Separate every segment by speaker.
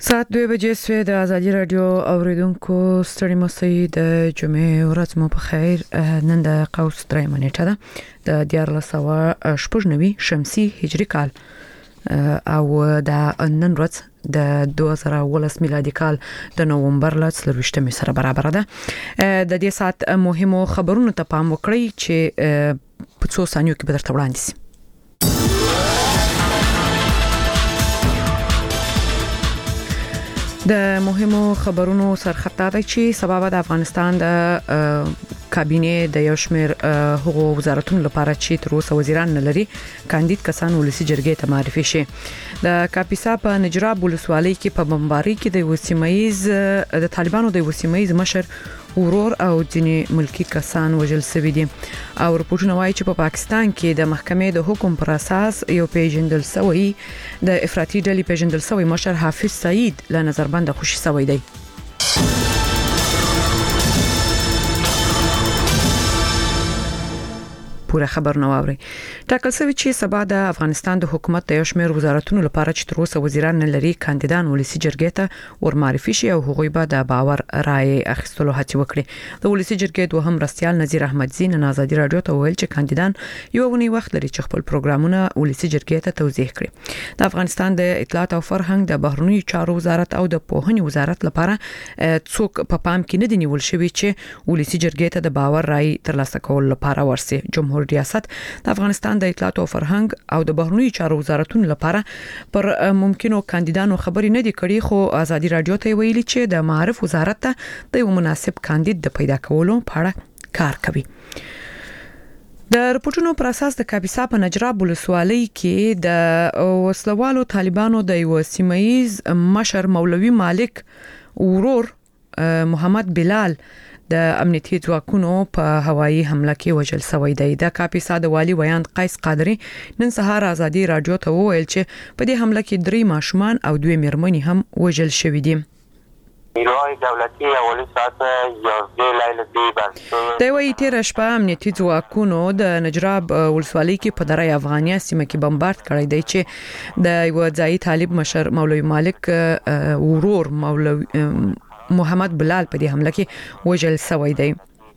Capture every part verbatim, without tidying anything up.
Speaker 1: ساعت دوه بجې سوی د ازادي رادیو اوریدونکو ستړي مسئ د جمعې ورځ مو په خیر. نن د قوس درېمه نیټه ده د دیارلس سوه شپږ نوي شمسي هجري کال او د نن ورځ د دوه زره اوولس میلادي کال د نومبر ل څلرویشتمې سره برابر ده. د دې ساعت مهمو خبرونو ته پام وکړئ چې په څو ثانیو کې به درته وړاندې شي. د مهمو خبرونو سرخطه ده چې سبب د افغانستان د کابینه د یو شمېر حقوق وزارتونو لپاره چې تر اوسه وزیران نه لري کاندید کسان ولسی جرګې ته معرفي شي. د کاپیسا په نجراب ولسوالۍ کې په بمباري کې د وسیمایز د طالبانو د وسیمایز مشر ورور او ځینې ملکی کسان وژل شوي دي او رپورټونه وايي چې په پا پاکستان کې د محکمې د حکم پر اساس یو پیژندل شوی د افراطي ډلې پیژندل شوی مشر حافظ سعید له نظربند خوشي شوی دی. پوره خبر نو اوري. ټاکل شوی چې سبا د افغانستان د حکومت د یو شمېر وزارتونو لپاره چې تر اوسه وزیران نه لري کاندیدان ولسی جرګې ته ورمعرفي شي او هغوی به د باور رائے اخیستلو هڅه وکړي. د ولسی جرګې دوهم رئیس نذیر احمدزی نن ازادي رادیو ته ویل چې کاندیدان یو ونی وخت لري چې خپل پروګرامونه ولسی جرګې ته توضیح کړي. د افغانستان د اطلاعات او فرهنګ د بهرنیو چارو وزارت او د پوهنې وزارت لپاره څوک په پام کې نه دي نیول شوی چې ولسی جرګې ته د باور رائے ترلاسه کول لپاره ورسي. جمهور ریاست د افغانستان د اطلاعات او فرهنګ او د بهرنیو چارو وزارتونو لپاره پر ممکنو کاندیدانو خبرې نه دي کړي، خو ازادي رادیو ته ویلي چې د معارف وزارت ته د یو مناسب کاندید د پیدا کولو په اړه کار کوي. د رپورټونو پر اساس د کاپیسا په نجراب ولسوالۍ کې د وسلوالو طالبانو د یو سیمایز مشر مولوي مالک ورور محمد بلال د امنیتي ځواکونو په هوایي حمله کې وژل شوی دی. د کاپیسا د والی ویاند قیس قادری نن سهار ازادي رادیو ته وویل چې په دې حمله کې درې ماشومان او دوه میرمنې هم وژل شوي دي.
Speaker 2: نیروهای دولتی اولی ساعت یازده لیل دی بند
Speaker 1: د وی تیر شپه امنیتي ځواکونو د نجراب ولسوالۍ کې په درې افغانیا سیمه کې بمبارد کړی دی چې د یو ځای طالب مشر مولوي مالک ورور مولوي محمد بلال په دې حمله کې وژل شوی دی.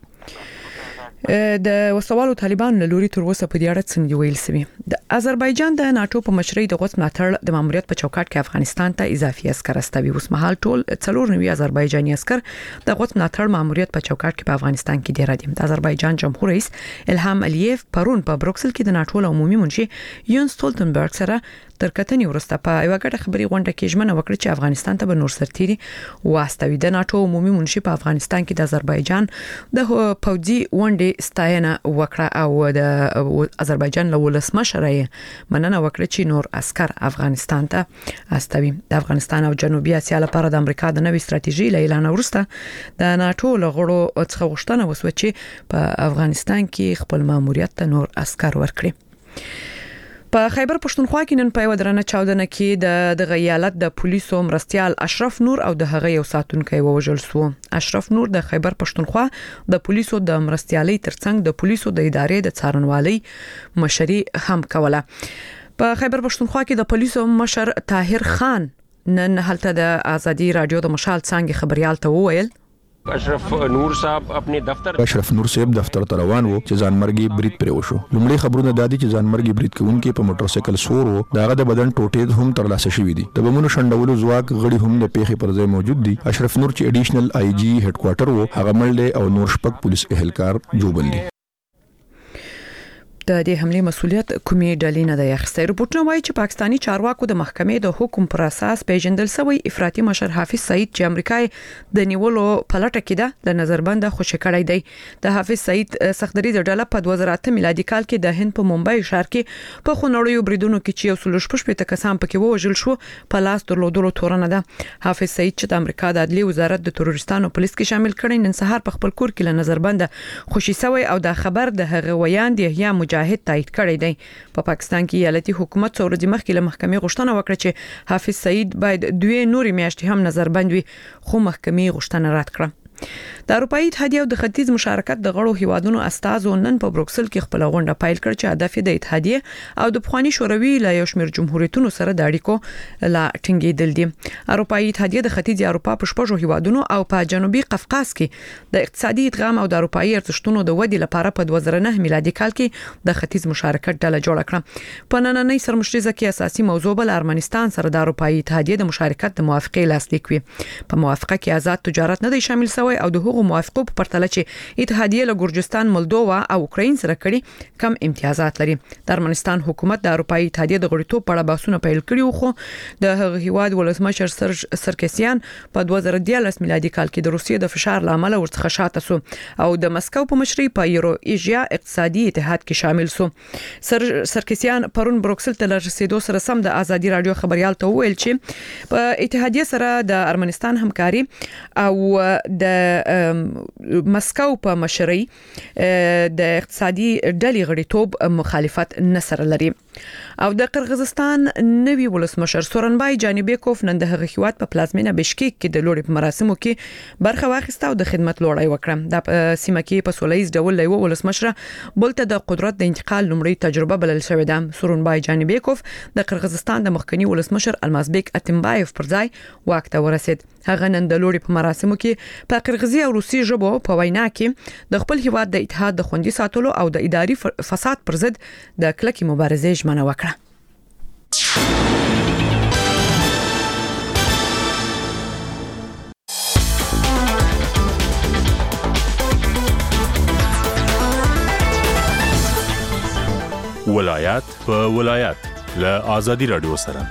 Speaker 1: د وسوالو طالبان له لوري تر اوسه په دې اړه څه نه ویل شوی. د آذربایجان د ناتو په مشرۍ د غوڅ ملاتړ د ماموریت په چوکاټ کې افغانستان ته اضافي عسكر استوي. اوس مهال ټول څلور نوي آذربایجاني عسكر د غوڅ ملاتړ ماموریت په چوکاټ کې په افغانستان کې ډیر دي. د آذربایجان جمهور رئیس الهام الیف پرون په بروکسل کې د ناتو عمومي منشي یون سټولټنبرګ سره تر کتنې ورسته په یو غټه خبري غونډه کې ژمنه وکړه چې افغانستان ته به نور سرتيري واستوي. د ناتو عمومي منشي په افغانستان کې د آذربایجان د پوځي ونډې ستاینه وکړه او د آذربایجان له ولسمشر یې مننه وکړه چې نور عسكر افغانستان ته استوي. د افغانستان او جنوبي اسیا لپاره د امریکا د نوې ستراتیژي له اعلان وروسته د ناتو له غړو څخه غوښتنه وسوه چې په افغانستان کې خپل ماموریت ته نور عسكر ورکړي. په خیبر پښتونخوا کې نن په یو درنه چاودنه کې د د غیالت د پولیسو مرستيال اشرف نور او د هغه یو ساتونکی ووژل شو. اشرف نور د خیبر پښتونخوا د پولیسو د مرستيالۍ ترڅنګ د پولیسو د ادارې د څارنوالۍ مشري هم کوله. په خیبر پښتونخوا کې د پولیسو مشر طاهر خان نن هلته د ازادي رادیو د مشال څنګه خبريال ته وویل
Speaker 3: اشرف نور صاحب خپل دفتر
Speaker 4: اشرف نور صاحب دفتر ته روان وو چې ځانمرګي برید پرې وشو. لومړی خبرونه دادي چې ځانمرګي برید کوونکي په موټر سایکل سور وو. داغه د بدن ټوټې هم ترلاسه شوې دي. د بمونو شندولو ځواک غړي هم د پیښې پر ځای موجود دي. اشرف نور چې اډیشنل آی جی هډ کوارټر وو هغه مړ او نور شپږ پولیس اهلکار جوړل دي.
Speaker 1: د دې حمله مسولیت کومې ډلې نه دی اخیستی. رپورټونه وایي چې پاکستانی چارواکو د محکمې د حکم پر اساس پیژندل شوی افراطي مشر حافظ سعید چې امریکای د نیولو پلټه کې ده د نظربند خوشی کړی دی. د حافظ سعید سختدري د ډله په دوه زره اته میلادي کال کې د هند په ممبئی ښار کې په خونړیو بریدونو کې چې یو سل شپږ ته کسان پکې وژل شو په لاس درلودلو تورنه ده. حافظ سعید چې د امریکا د عدلي وزارت د تروریستانو پولیس کې شامل کړي نن سهار په خپل کور کې له نظربند خوشی شوی او د خبر د هغه ویان دی یا مجاهد تایید کړی دی. په پا پاکستان کې ایالتي حکومت څو ورځې مخکې له محکمې غوښتنه وکړه چې حافظ سعید باید دوه نوري میاشتې هم نظربند وي، خو محکمې غوښتنه رد کړه. د اروپאי اتحادیه او د ختیځ مشارکت د غړو هیوادونو استازو نن په بروکسل کې خپل غونډه پیل کړ چې هدف د اتحادیه او د پخوانی شوروي لا یو شمېر جمهوریتونو سره د اړیکو لا ټینګېدل دي. اروپאי اتحادیه د ختیځ اروپا په شپږو هیوادونو او په جنوبي قفقاز کې د اقتصادي ادغام او د اروپאי ارزښتونو د ودی لپاره په دوه زره نه میلادي کال کې د ختیځ مشارکت ډله جوړه کړه. په نننۍ سرمشريزه کې اساسي موضوع بل ارمنستان سره د اروپאי اتحادیه د مشارکت د موافقې لاسلیک وي. په موافقه کې آزاد تجارت نه دی شامل شوی او د هغو موافقو په پرتله چې اتحادیه له ګورجستان، مولدووا او اوکراین سره کړي کم امتیازات لري. د ارمنستان حکومت د اروپאי اتحادیه د غړیتوب په اړه بحثونه پیل کړي خو د هغه هیواد ولسمشر سرج سرکسیان په دوه زره دیارلس میلادي کال کې د روسیې د فشار لامل ورڅخه شاته سو او د مسکو په مشرۍ په یورو ایشیا اقتصادي اتحاد کې شامل سو. سر سرکسیان پرون بروکسل ته رسیدو سره سم د ازادي رادیو خبريال ته ویل چې په اتحادیه سره د ارمنستان همکاري او د مسکو په مشرۍ د اقتصادي ډلې غړیتوب مخالفت نه سره لري. او د قرغیزستان نوی ولسمشر سورنبای جانبیکوف نن د هغه هیواد په پلازمینه بشکیک کې د لوړې په مراسمو کې برخه واخیسته او د خدمت لوړای وکړه. د سیمه کې په سولهییز ډول له ولسمشر بلته د قدرت د انتقال لومړی تجربه بلل شوې ده. سورنبای جانبیکوف د قرغیزستان د مخکنی ولسمشر المازبیک اتمبایف پر ځای واک ته ورسید. هغه نن د لوړې په مراسمو کې په قرغیزي او روسي ژبو په وینا کې د خپل هیواد د اتحاد د خوندي ساتلو او د اداري فساد پر ضد د کلکې مبارزې ژمنه وکړه.
Speaker 5: ولایت په ولایت له آزادي رادیو سره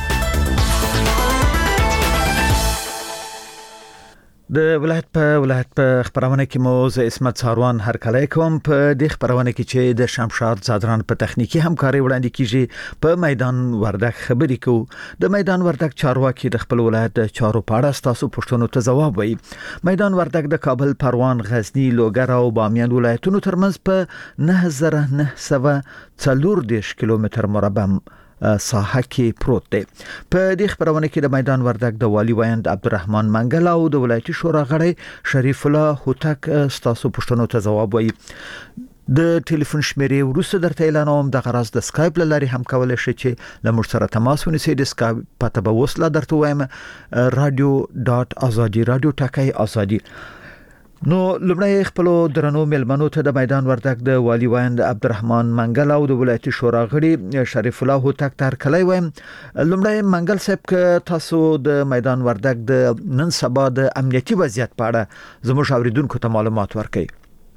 Speaker 6: د ولایت په ولایت په خبرونه کې مو زه اسمت ساروان هر کله کوم په د خبرونه کې چې د شمشاد زادران په تخنیکی همکاري وړاندې کیږي په میدان وردک خبرې کو. د میدان وردک چارواکي د خپل ولایت د چارو په اړه تاسو پوښتنو ته جواب وایي. میدان وردک د کابل، پروان، غزنی، لوګر او بامیان ولایتونو ترمنځ په نه هزار نه سوه څلور دیرش کیلومتر مربع ساحه کې پروت دی. په دې خبرونه کې د میدان وردک د والی ویند عبدالرحمن منګل او د ولایتي شورا غړی شریف الله هوتک تاسو پوښتنو ته جواب وایي. د ټلیفون شمیرې وروسته درته اعلانوم. د غرض د سکایپ لاري هم کولای شئ چې له موږ سره تماس ونیسئ. د سکایپ پته به وسله درته وایم رادیو ډاټ ازادي رادیو ټاکي ازادي. نو لمړی خپل درنو ملمنو ته د میدان وردک د والی ویند عبدالرحمن منګل او د ولایتي شورا غړي شریف الله هوتک تر کلی وایم. لمړی منګل صاحب ک تاسو د میدان وردک د نن سبا د امنیتي وضعیت په اړه زموږ اوریدونکو ته معلومات ورکړئ.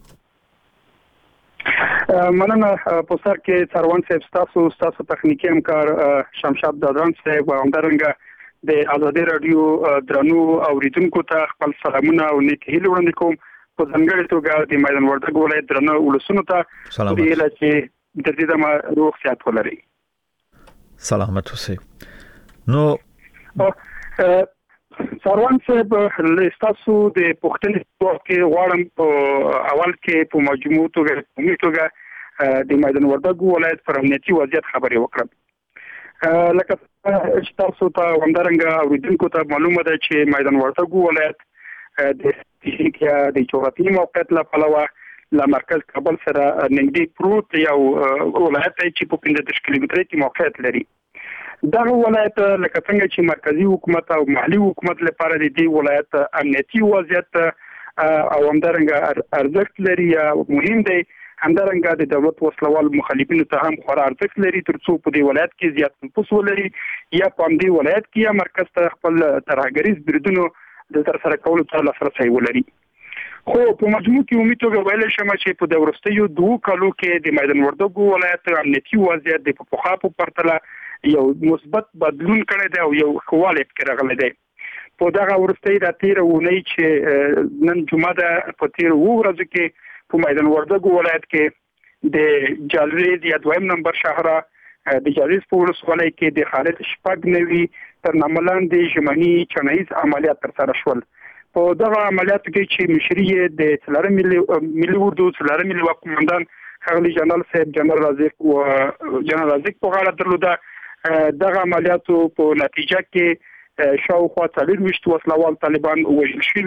Speaker 7: مننه په سر کې سروان صاحب تاسو تاسو تخنیکی همکار شمشاد دادران صاحب او همدارنګه د آزادي رادیو درنو اوریدونکو ته خپل سلامونه او نیکی هیله وړاندې کوم. په ځانګړي توګه د میدان وردک ولایت درنو ولسونو ته هیله چې د دې د روغ صحت ولري.
Speaker 6: سلامت اوسئ. نو
Speaker 7: سروان صاحب له تاسو د پښتنې کې غواړم په اول کې په مجموع توګه په توګه د میدان وردک ولایت پر امنیتي وضعیت خبرې وکړم. لکه تاسو ته همدارنګه اوریدونکو ته معلومه ده چې میدان وردک ولایت د فزیکیا د جغرافیایي موقعیت له پلوه له مرکز کابل سره نږدې پروت یو ولایت دی چې په پنځه دېرش کیلومتره کې موقعیت لري. دا ولایت لکه څنګه چې مرکزی حکومت او محلي حکومت لپاره د دې ولایت امنیتي وضعیت او همدارنګه ارزښت لري مهم دی. همدارنګه د دولت وسلوال مخالفینو ته هم خورا ارزښت لري ترڅو په دې ولایت کې زیات نفوذ ولري یا په دې ولایت کې یا مرکز ته خپل ترهګریز بریدونو د تر سره کولو ته لاسرسی ولري. خو په مجموع کې امید توګه ویل شم چې په د ورستیو دوه کالو کې د میدان وردک ولایت امنیتي وضعیت د په پخوا په پرتله یو مثبت بدلون کړی دی او یو خواله کې راغلی دی. په دغه ورستۍ د تیر ونی چې نن جمعه ده په تیر ورځ کې په میدان وردک ولایت کې د جالریز یا دویم نمبر شهر د جالریز په ولسوالۍ کې د خالد شپږ نوي تر نامه لاندې ژمني چنایز عملیات ترسره شول. په دغه عملیاتو کې چې مشري د څلورم ملي ملي اردو څلورم ملي قومندان خغلی جنرال صاحب جنرال رازق او جنرال رازق په غاړه درلوده. دغه عملیاتو په نتیجه کې شاوخوا څلور ویشت وسلوال طالبان وژل شوي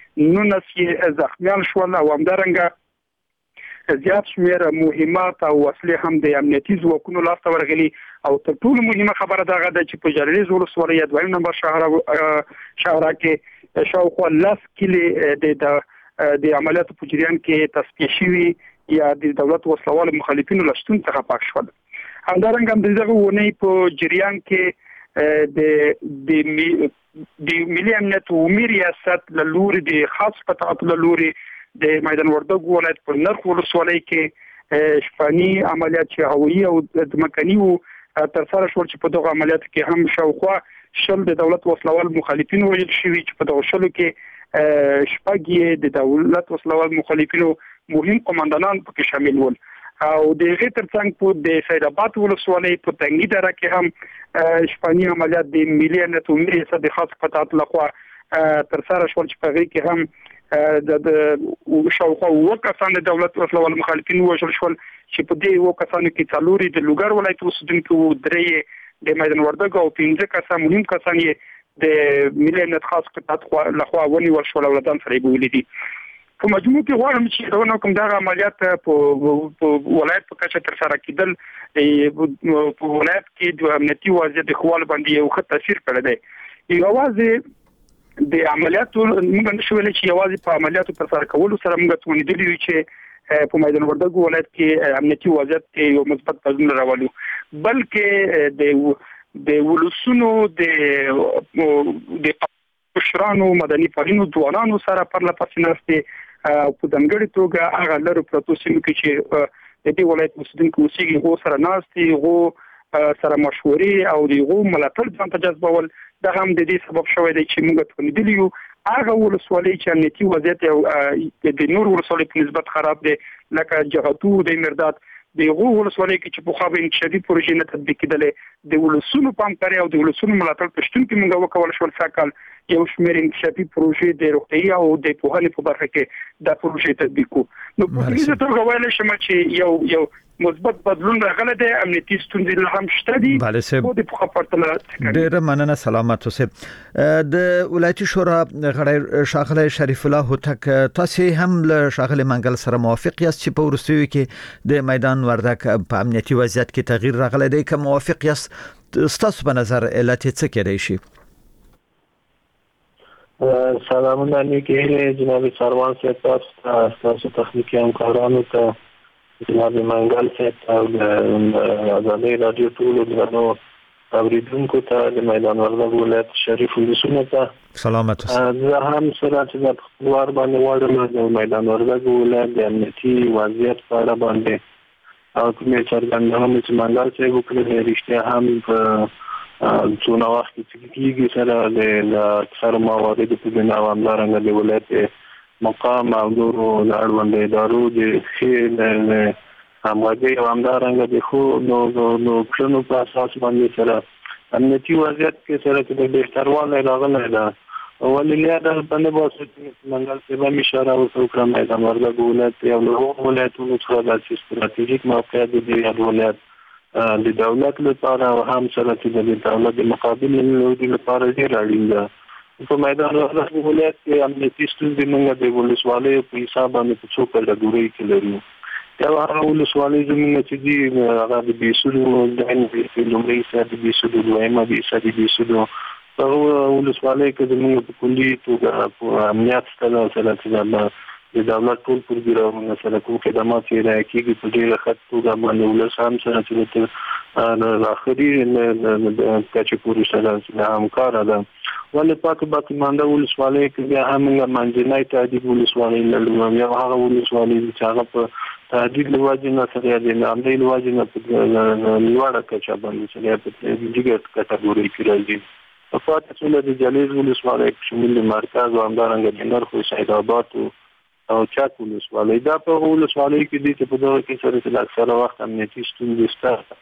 Speaker 7: نو نسې زخمیان شول او همدارنګه زیات شمیر مهمات او وسلې هم د امنیتي ځواکونو لاسته ورغلي او تر ټولو مهمه خبره دا ده چې په جلریز ولسوالۍ دویم نمبر شهر شهر کې شاوخوا لاس کلی د د عملیاتو په جریان کې تصفیه شوي یا د دولت وسلوال مخالفینو لشتون څخه پاک شول. همدارنګه هم دغه ونی په جریان کې د د د ملي امنیت او ملي ریاست له لوري د خاص قطعات له لوري د میدان وردګ ولایت په نرخ ولسوالۍ کې شپاني عملیات چې هوایي او د مکني تر سره شول چې په دغه عملیاتو کې هم شاوخوا شل د دولت وسلوال مخالفینو وژل شوي چې په دغه شلو کې شپږ د دولت وسلوال مخالفینو مهم قوماندانان پکې شامل ول او د غیر ترڅنګ په د سید آباد ولسوالۍ په تنګي دره کې هم شپاني عملیات د ملي امنیت او ملي ریاست د خاص قطعات لخوا تر سره شول چې په غیر کې هم د شاوخوا وکاسان د دولت وسلوال مخالفین وژل شول چې په دې وکاسانو کې څلوري د لوګر ولایت اوسیدونکو درې د میدان وردګ او پنځه کسان مهم کسان یې د ملي امنیت خاص قطعات لخوا ونیول شول او ولدان سره ویلي دي. په مجموع کې غواړم چې دا نو کوم دا عملیات په ولایت په کچه تر سره کېدل په ولایت کې د امنیتي وضعیت د خپل باندې یو ښه تاثیر کړی دی. یوازې د عملیاتو موږ نشو ویل چې یوازې په عملیاتو تر سره کولو سره موږ توانیدلی یو چې په میدان وردګ ولایت کې امنیتي وضعیت کې یو مثبت بدلون راولو بلکې د د ولسونو د د مشرانو مدني فعالینو ځوانانو سره پر لپاره نهسته په دنګړي توګه هغه لرو پروتو سیمو کې چې د دې ولایت مسودونکو اوسېږي غو سره نهسته غو سره مشورې او د غو ملاتړ ځان ته جذبول دا هم د دې سبب شوی دی چې موږ توانیدلی یو هغه ولسوالۍ چې امنیتي وضعیت او د نور ولسوالۍ په نسبت خراب دی لکه جغتو د مرداد د غو ولسوالۍ کې چې په خو به انکشافي پروژې نه تطبیق کېدلې د ولسونو پامکاري او د ولسونو ملاتړ پښتون کې موږ وکول شو ساکل یو شمېر انکشافي پروژې د روغتي او د پوهنې په برخه کې د پروژې تطبیق کو نو په دې توګه ویل شم چې یو یو مثبت بدلون راغلی دی امنیتي ستونزې له هم شته دي او د په پرتله
Speaker 6: ډېر مننه سلامت اوسه د ولایتي شورا غړی شاغلی شریف الله هوتک تاسو هم له شاغلی منګل سره موافق یاست چې په ورسوي کې د میدان وردګ په امنیتي وضعیت کې تغییر راغلی دی که موافق یاست ستاسو په نظر علت څه کېدای شي؟
Speaker 8: سلامونه نیکی جناب سروان صاحب تاسو تخنیکی همکارانو ته جناب منګل صاحب او ازادي رادیو ټول درنو اوریدونکو ته د میدان وردګ ولایت شریف ولسونه ته
Speaker 6: سلامت اوسه.
Speaker 8: زه هم سره چې د خپلوار باندې واړم د میدان وردګ ولایت د امنیتي وضعیت په اړه باندې او کومې څرګندونه چې منګل صاحب وکړه رښتیا هم په څونه وخت چې کېږي سره د اکثر مواردو په بنا باندې د ولایت مقام او نورو اړوند ادارو د خیر همغږي او همدارنګه د خو نو نو کړنو په اساس باندې سره امنیتي وضعیت کې سره د بهتروالی راغلی ده ولې دا باندې باسي منګل صاحب اشاره وکړه میدان وردګ ولایت یو له ولایتونو څخه د استراتیژیک موقعیت دی د ولایت د دولت لپاره او هم سره چې د دولت د مقابل له لپاره ډیر اړین ده. په میدان وردګ ولایت کې امنیتي ستونزې موږ د ولسوالۍ په حساب باندې په څو کټګورۍ کې لرو. یو هغه ولسوالۍ زموږ چې دي هغه د بیسودو د انګلیسي لومړی سره د بیسودو دویمه بیسه د بیسودو هغه ولسوالۍ کې زموږ په کلي توګه په امنیت سره سره چې د دولت ټول پروګرامونه سره کوم خدمات یې راکېږي په ډېر ښه توګه باندې ولسام سره چې د اخري د کچې پورې سره همکاره ده. ولې پاک باقي مانده ولسوالۍ کې بیا هم منځنۍ تهدید ولسوالۍ لرو یا هغه ولسوالۍ چې هغه په تهدید له وجې نه سره د نامدې له وجې نه په لوړه کچه باندې سره په ډیګر کټګورۍ کې راځي. په پاتې څومره د جلیز ولسوالۍ په شمول مرکز او همدارنګه د نرخ سید آباد او چاک ولسوالۍ دا په ولسوالۍ کې دي چې په دغه کې سره د اکثره وخت امنیتي ستونزې شته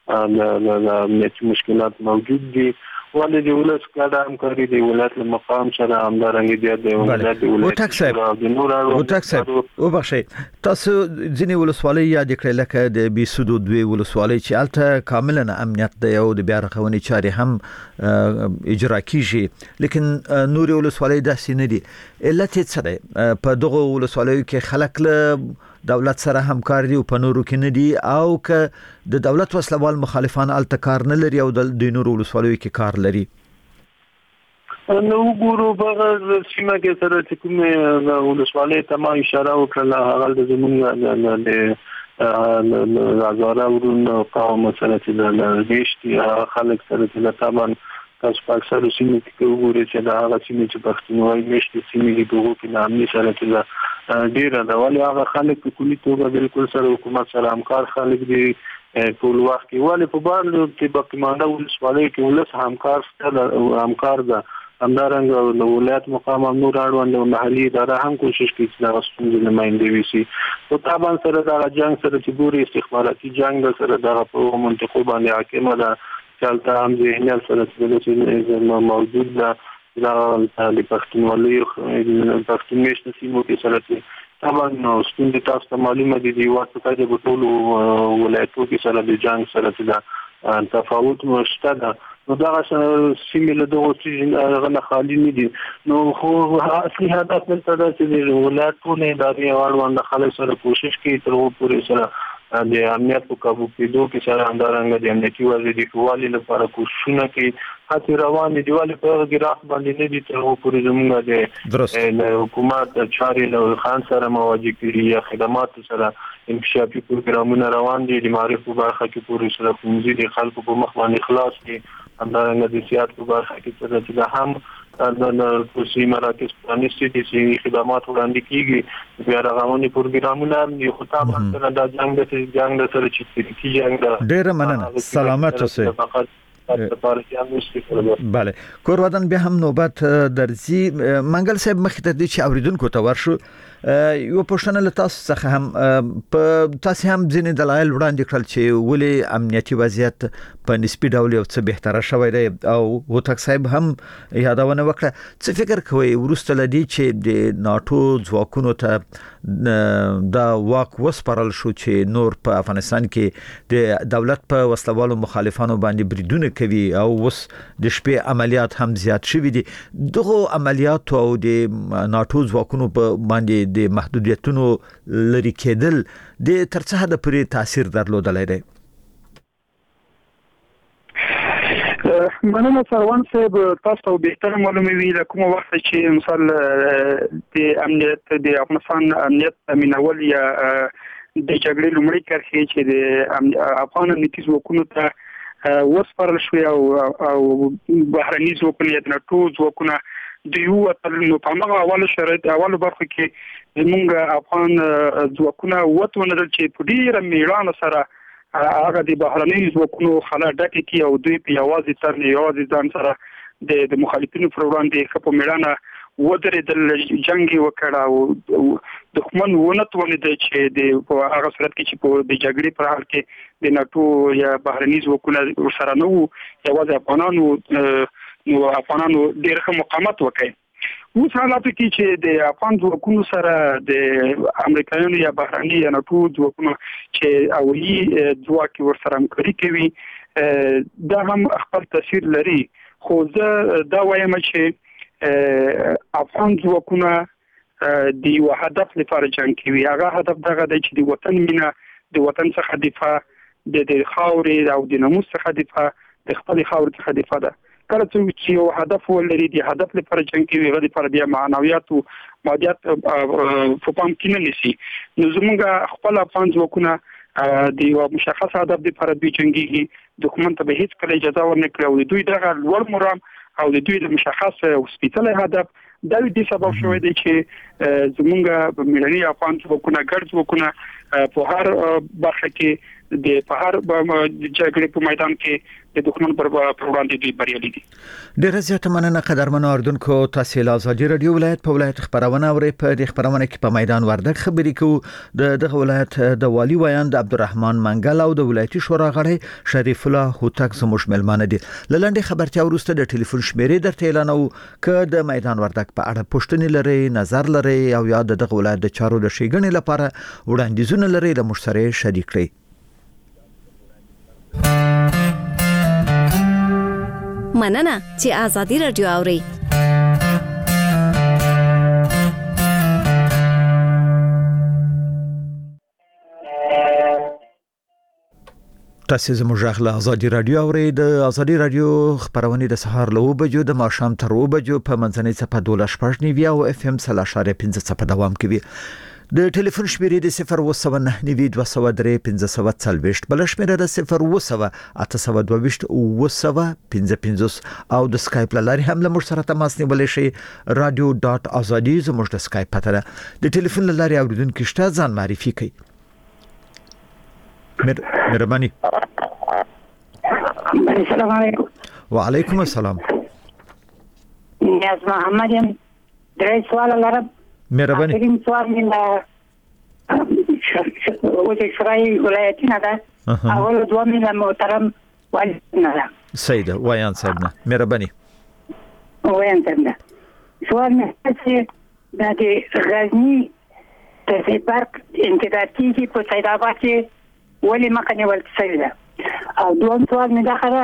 Speaker 8: د امنیتي مشکلات موجود دي ولې د ولس ګډه همکاري د ولایت له مقام سره همدارنګه د ولایت د ولایت د نور
Speaker 6: اړو او بخښي تاسو ځینې ولسوالۍ یاد کړل لکه د بیسودو دوی ولسوالۍ چې الته کاملا امنیت دی او د بیا رغونې چاري هم اجرا کیږي لیکن نور ولسوالۍ داسې نه دي علت څه دی په دغه ولسوالۍ کې خلک له دولت سره همکار دي او په نورو کې نه دي او که د دولت وسلوال مخالفان الته کار نه لري او د نورو ولسوالیو کې کار لري
Speaker 8: نو ګورو په سیمه کې سره چې کومه ولسوالۍ ته ما اشاره وکړه هغه د زمونږ د هزاره ورونو قوم سره چې د دیشتي خلک سره چې طبعا تاسو په اکثر سیمو کې وګورئ چې دا هغه سیمې چې پښتونوالي مشتي سیمې دي په کې نامي سره چې ډیر دا ولې هغه خلک په کلی توګه بالکل سره حکومت سره همکار خلک دي ټول وخت کې ولې په بار کې بقیمانه ولسوالۍ کې ولس همکار ستل همکار ده همدارنګه د ولایت مقام هم نور اړوند او محلي اداره هم کوشش کوي چې دا ستونزې نمائندګي وشي او طبعا سره دا جنگ سره چې ګوري استخباراتي جنگ سره دا په منطقو باندې حاکمه ده چلته هم ذهنیت سره چې موجود ده دا د پښتونولۍ پښتون مشت سیمو کې سره چې طبعا ستونزې تاسو ته معلومه دي د وخت په د ټول ولایتو کې سره د جنگ سره چې دا تفاوت مشته ده نو دا سیمه له دغه چې غنه خالی نه دي نو خو اصلي هدف نه تر چې د ولایتونو د اړوند خلک سره کوشش کوي تر اوسه پورې سره د امنیت په کابو کېدو کې سره همدارنګه د امنیتي وزیر د فوالي لپاره کوششونه کوي هڅې روانې دي ولې په ګراف باندې نه دي تر اوسه پورې زموږ د حکومت چارې له خان سره مواجه کړي یا خدمات سره انکشافي پروګرامونه روان دي د معرفت په برخه کې پورې سره کومزي د خلکو په مخ باندې خلاص دي همدارنګه د سیاست په برخه کې سره چې هم د کوسي مراکز پرانیستي دي چې خدمات وړاندې کیږي بیا رغونې پروګرامونه هم خو تاسو سره د جنگ د جنگ سره چې کیږي جنگ
Speaker 6: ډیر مننه سلامت اوسئ بله کور ودان بیا هم نوبت درځي منګل صاحب مخ ته دي چې اوریدونکو ته ورشو یو پښتنه له تاسو څخه هم په تاسو هم ځینې دلایل وړاندې کړل چې ولې امنیتي وضعیت په نسبي ډول یو څه بهتره شوی دی او هوتک صاحب هم یادونه وکړه څه فکر کوي ورسته لدی چې د ناتو ځواکونو ته دا واک وسپارل شو چې نور په افغانستان کې د دولت په وسلوالو مخالفانو باندې بریدونه کوي او وس د شپې عملیات هم زیات شوي دي دغه عملیات او د ناتو ځواکونو په باندې د محدودیتونو لري کېدل د ترڅه حد پورې تاثیر درلودلای دی
Speaker 7: مننه سروان صاحب تاسو به تر معلومه وی له کوم وخت چې مثال د امنیت د افغانستان امنیت تامینول یا د جګړې لومړی کرخې چې د افغان امنیتي ځواکونو ته وسپارل شو او او بهرني ځواکونه یا د ناتو ځواکونه د یو اتلونو په هغه اول شرایط اول برخه کې موږ افغان ځواکونه وته نه چې په ډیره میړانه سره هغه د بهرني ځواکونو خلا ډکه کی او دوی په یوازې تر نه یوازې ځان سره د د مخالفینو پر وړاندې خپل میړانه ودرېدل جنگ وکړه او دښمن ونه ونه د چې د په هغه صورت کې چې په د جګړې پر حال کې د ناتو یا بهرني ځواکونه سره نو یوازې افغانانو نو افغانانو ډېر ښه مقاومت وکړي اوس حالات کې چې د افغان ځواکونو سره د امریکایانو یا بهرني یا ناتو ځواکونو چې اولی ځواک ورسره همکاري کوي دا هم خپل تاثیر لري خو زه دا وایم چې افغان ځواکونه د یو هدف لپاره جنګ کوي هغه هدف دغه دی چې د وطن مینه د وطن څخه دفاع د خاورې او د ناموس څخه دفاع د خپل خاورې څخه دفاع ده کله چې یو هدف ولري د هدف لپاره جنګ کوي غوډي پر بیا معنویات او مادیات په پام کې نه نشي نو زموږ خپل افغان ځواکونه د یو مشخص هدف لپاره د جنګي دښمن ته به هیڅ کله اجازه ورنکړي او دوی دغه لوړ مرام او د دوی د مشخص او سپیڅلي هدف دا د سبب شوی دی چې زموږ ملي افغان ځواکونه ګډ ځواکونه په هر برخه کې د په هر جګړې په میدان کې د دښمن پر وړاندې دوی بریالي دي.
Speaker 6: ډیره زیاته مننه قدرمنو اردوونکو. تاسو له ازادي رادیو ولایت په ولایت خبرونه اورئ. په دې خبرونه کې په میدان وردګ خبرې کوو د دغه ولایت د والی ویاند عبدالرحمن منګل او د ولایتي شورا غړی شریف الله هوتک زموږ ملمانه دي. لاندې خبرتیا وروسته د ټلیفون شمیرې درته اعلانو ک د میدان وردګ په اړه پوښتنې لري، نظر لري او یا د دغه ولایت د چارو د ښېګڼې لپاره وړاندیزونه لري له موږ سره شریک کړئ.
Speaker 9: مننه چې آزادی رادیو اوري.
Speaker 6: تاسو زموږ غږ له آزادي رادیو اورئ. د آزادي رادیو خبرونه د سهار له بجو د ماښام تر و بجو په منځنۍ صفه دوله شپږ نیوي او اف ام سل اشاریه پنځه صفه دوام کوي. د ټلیفون شمیرې د صفر و سبعه نهه نوي دوه سوه درې پنځه سوه څلوېښت، بل شمیره د صفر و سبعه اته سوه دوه ویشت اوه سوه پنځه پنځوس او د سکایپ له لارې هم له موږ سره تماس نیولی شئ. رادیو ډاټ ازادي زموږ د سکایپ پته ده. د ټلیفون له لارې اوریدونکي شته، ځان معرفي کړئ. مهرباني.
Speaker 10: السلام علیکم.
Speaker 6: وعلیکم السلام.
Speaker 10: نیاز محمد یم. درې سوال لرم.
Speaker 6: مهرباني.
Speaker 10: اخرین سوال من وجه شرعي ولایتنا ده. اول دوه من محترم والدنا ده.
Speaker 6: سیده وایان صاحبنا مهرباني.
Speaker 10: وایان صاحبنا سوال مې چې د غزنی د پارک انتدار کیږي په سید آباد کې ولې مخه نیول شوې ده. او دوم سوال مې داخله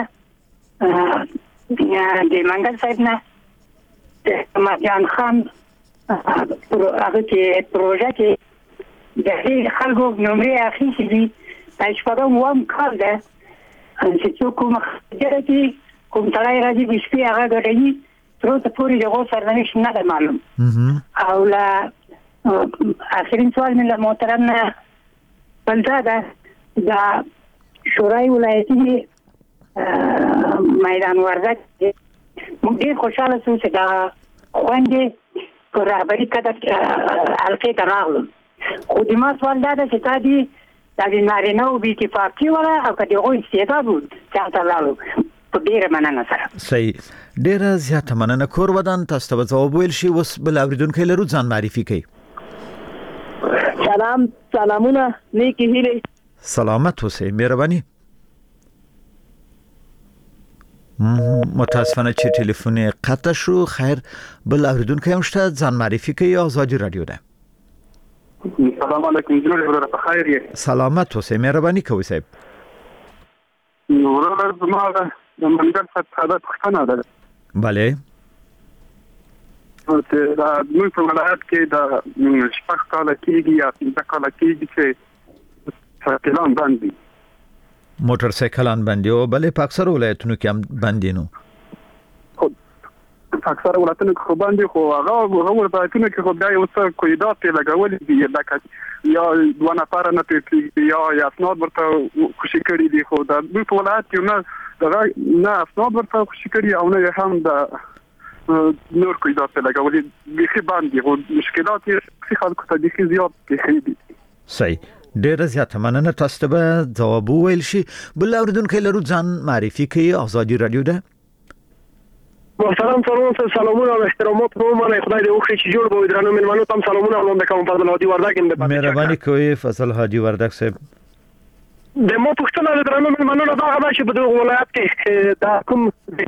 Speaker 10: د منګل صاحبنا د مجان خان هغه کې پروژه کې د دې خلکو نمرې اخیستې دي. د شپږم وم کال ده چې څوک کوم خبره کې کوم تړای راځي د شپې هغه غړي تر څو پورې دغه سرنوشت نه ده معلوم. او لا اخرین سوال مې له محترم نه بلدا ده د شورای ولایتي میدان وردګ موږ ډېر خوشاله شو چې دا خوندې پر رهبري کده حلقې ته راغلم. خو د ما سوال دا ده چې تا دي د نارینه او بې اتفاقي وله او که د هغوی استعداد و چې هلته لاړو. په ډېره مننه سره.
Speaker 6: صحیح. ډېره زیاته مننه. کور ودان تاسو ته به ځواب ویل شي. اوس بل اورېدونکی لرو، ځان معرفي کوي.
Speaker 11: سلام. سلامونه. نیکې هیلې.
Speaker 6: سلامت اوسئ. مهرباني. متاسفانه چې ټلیفون قطع شو. خیر بل اوریدونکو هم شته، ځان معرفي کوي. آزادي رادیو ده.
Speaker 12: السلام علیکم. جناب په خیر یې.
Speaker 6: سلامت اوسئ. مهرباني کوئ صاحب.
Speaker 12: ورور زما د منګل څخه پوښتنه ده.
Speaker 6: بله.
Speaker 12: چې دا موږ په ولایت کې د شپږ کاله کېږي یا پنځه کاله کېږي چې سایکلان باندې
Speaker 6: موټر سایکلان باندې او بلې په اکثر ولایتونو کې هم باندې نو
Speaker 12: په اکثر ولایتونو کې باندې خو هغه هغه ولایتونو کې خو بیا یو څه قیدات لګولې دي لکه یا دوه نفر نه پیږي یا یا اسناد ورته خوشي کړی دي. خو دا په ولایت کې نه دا نه اسناد ورته خوشي کړی او نه هم د نور قیدات لګولې دي باندې. خو مشکلات یې خلکو ته دي زیات دي.
Speaker 6: صحیح. ډیره زیاته مننه. تاسو ته به ځواب ویل شي. بل اوریدونکی لرو، ځان معرفي کوي. آزادي رادیو ده.
Speaker 13: محترم سلام سلامونه او احترامات به من خدای دې وکړي چې جوړ به درنو مېلمانو تم سلامونه وړاندې کوم. فضل هادي وردګ هم ده.
Speaker 6: مهرباني کوئ فضل هادي وردګ صاحب.
Speaker 13: د مو پوښتنه د درنو مېلمانو نه دا غواړي چې په دغه ولایت کې دا کوم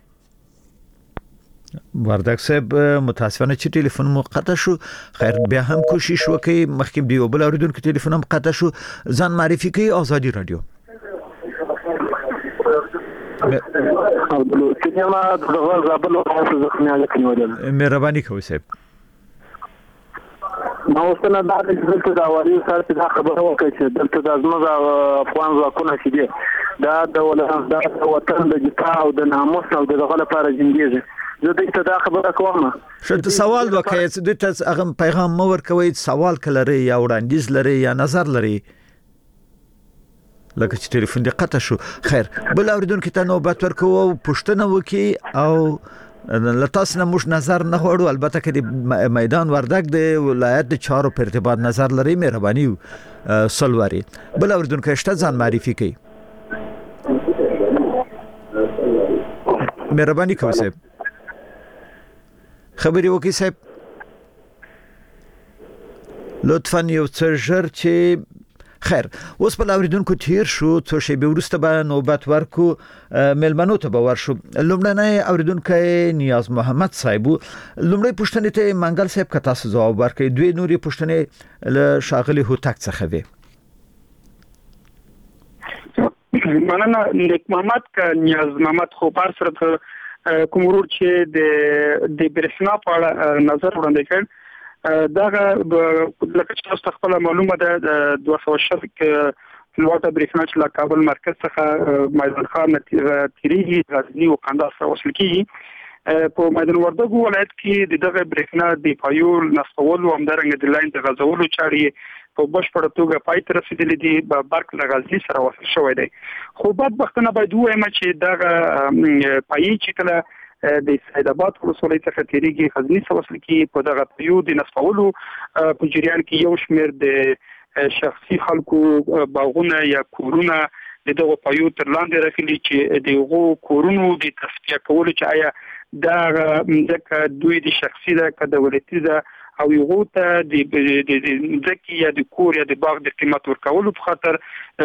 Speaker 6: وردګ صاحب متاسفانه چې ټلیفون مو قطع شو. خیر بیا هم کوشش وکړئ. مخکې دی بل اوریدونکو ټلیفون هم قطع شو. ځان معرفي کوي. آزادي رادیو. مهرباني کوئ صاحب.
Speaker 8: نو څنګه دا د دلته د اوالي سره دا خبره وکړه چې دلته د ازموږ افغان ځواکونه چې دي دا د ولادت د وطن د دفاع او د ناموس او د دغه لپاره جنګيږي. زه دې ته دا خبره کوم.
Speaker 6: شته سوال وکړئ چې د تاسو هغه پیغام مو ورکوي. سوال کله لري یا وړاندیز لري یا نظر لري. لکه چې ټلیفون دې قطع شو. خیر بل اوریدونکو ته نوبت ورکوو او پوښتنه وکړي او لتاس نه موږ نظر نه غواړو البته کې د میدان وردګ د ولایت د چارو په ارتباط نظر لري مهرباني سلواري بل اوردونکو شته ځان معرفي کوي مهرباني کوي صاحب خبري وکي صاحب لطفا یو څه ژر چې خیر اوس په اوریدونکو تیر شو څو شی به ورسته به نوبت ورکو ملمنو ته به ورشو لومړنۍ اوریدونکو نیاز محمد صاحب لومړی پوښتنه ته منګل صاحب کته جواب ورکړي دوی نوري پوښتنه له شاغلي هوتک څخه وي
Speaker 7: مننه نیک محمد ک نیاز محمد خو بار سره کومورور چې د د برښنا په اړه نظر وړاندې کړ داغه لکه چې تاسو خپل معلومه ده دوه سوه شل کې لوړه برېښنا چې له کابل مرکز څخه میدان خان تیریږي غزنی او قندهار سره وصل کیږي په میدان وردګ ولایت کې دغه برېښنا د پایول نصبول او همدارنګه د لاین د غځولو چارې په بشپړه توګه پای ته رسیدلې دي په برق له غزنی سره وصل شوی دی خو بعد وختونه باید وایم چې دغه پای چې کله د سید آباد ولسوالۍ څخه تیریږي غزنی سره وصل کیږي په دغه پایو د نصبولو په جریان کې یو شمېر د شخصي خلکو باغونه یا کورونه دغه پایو تر لاندې راغلي چې دغه کورونو د تصفیه کولو چې آیا دا ځکه دوی د شخصي ده که دولتي ده او یو ته د ځکه یا د کور یا د باغ د قیمت ورکولو په خاطر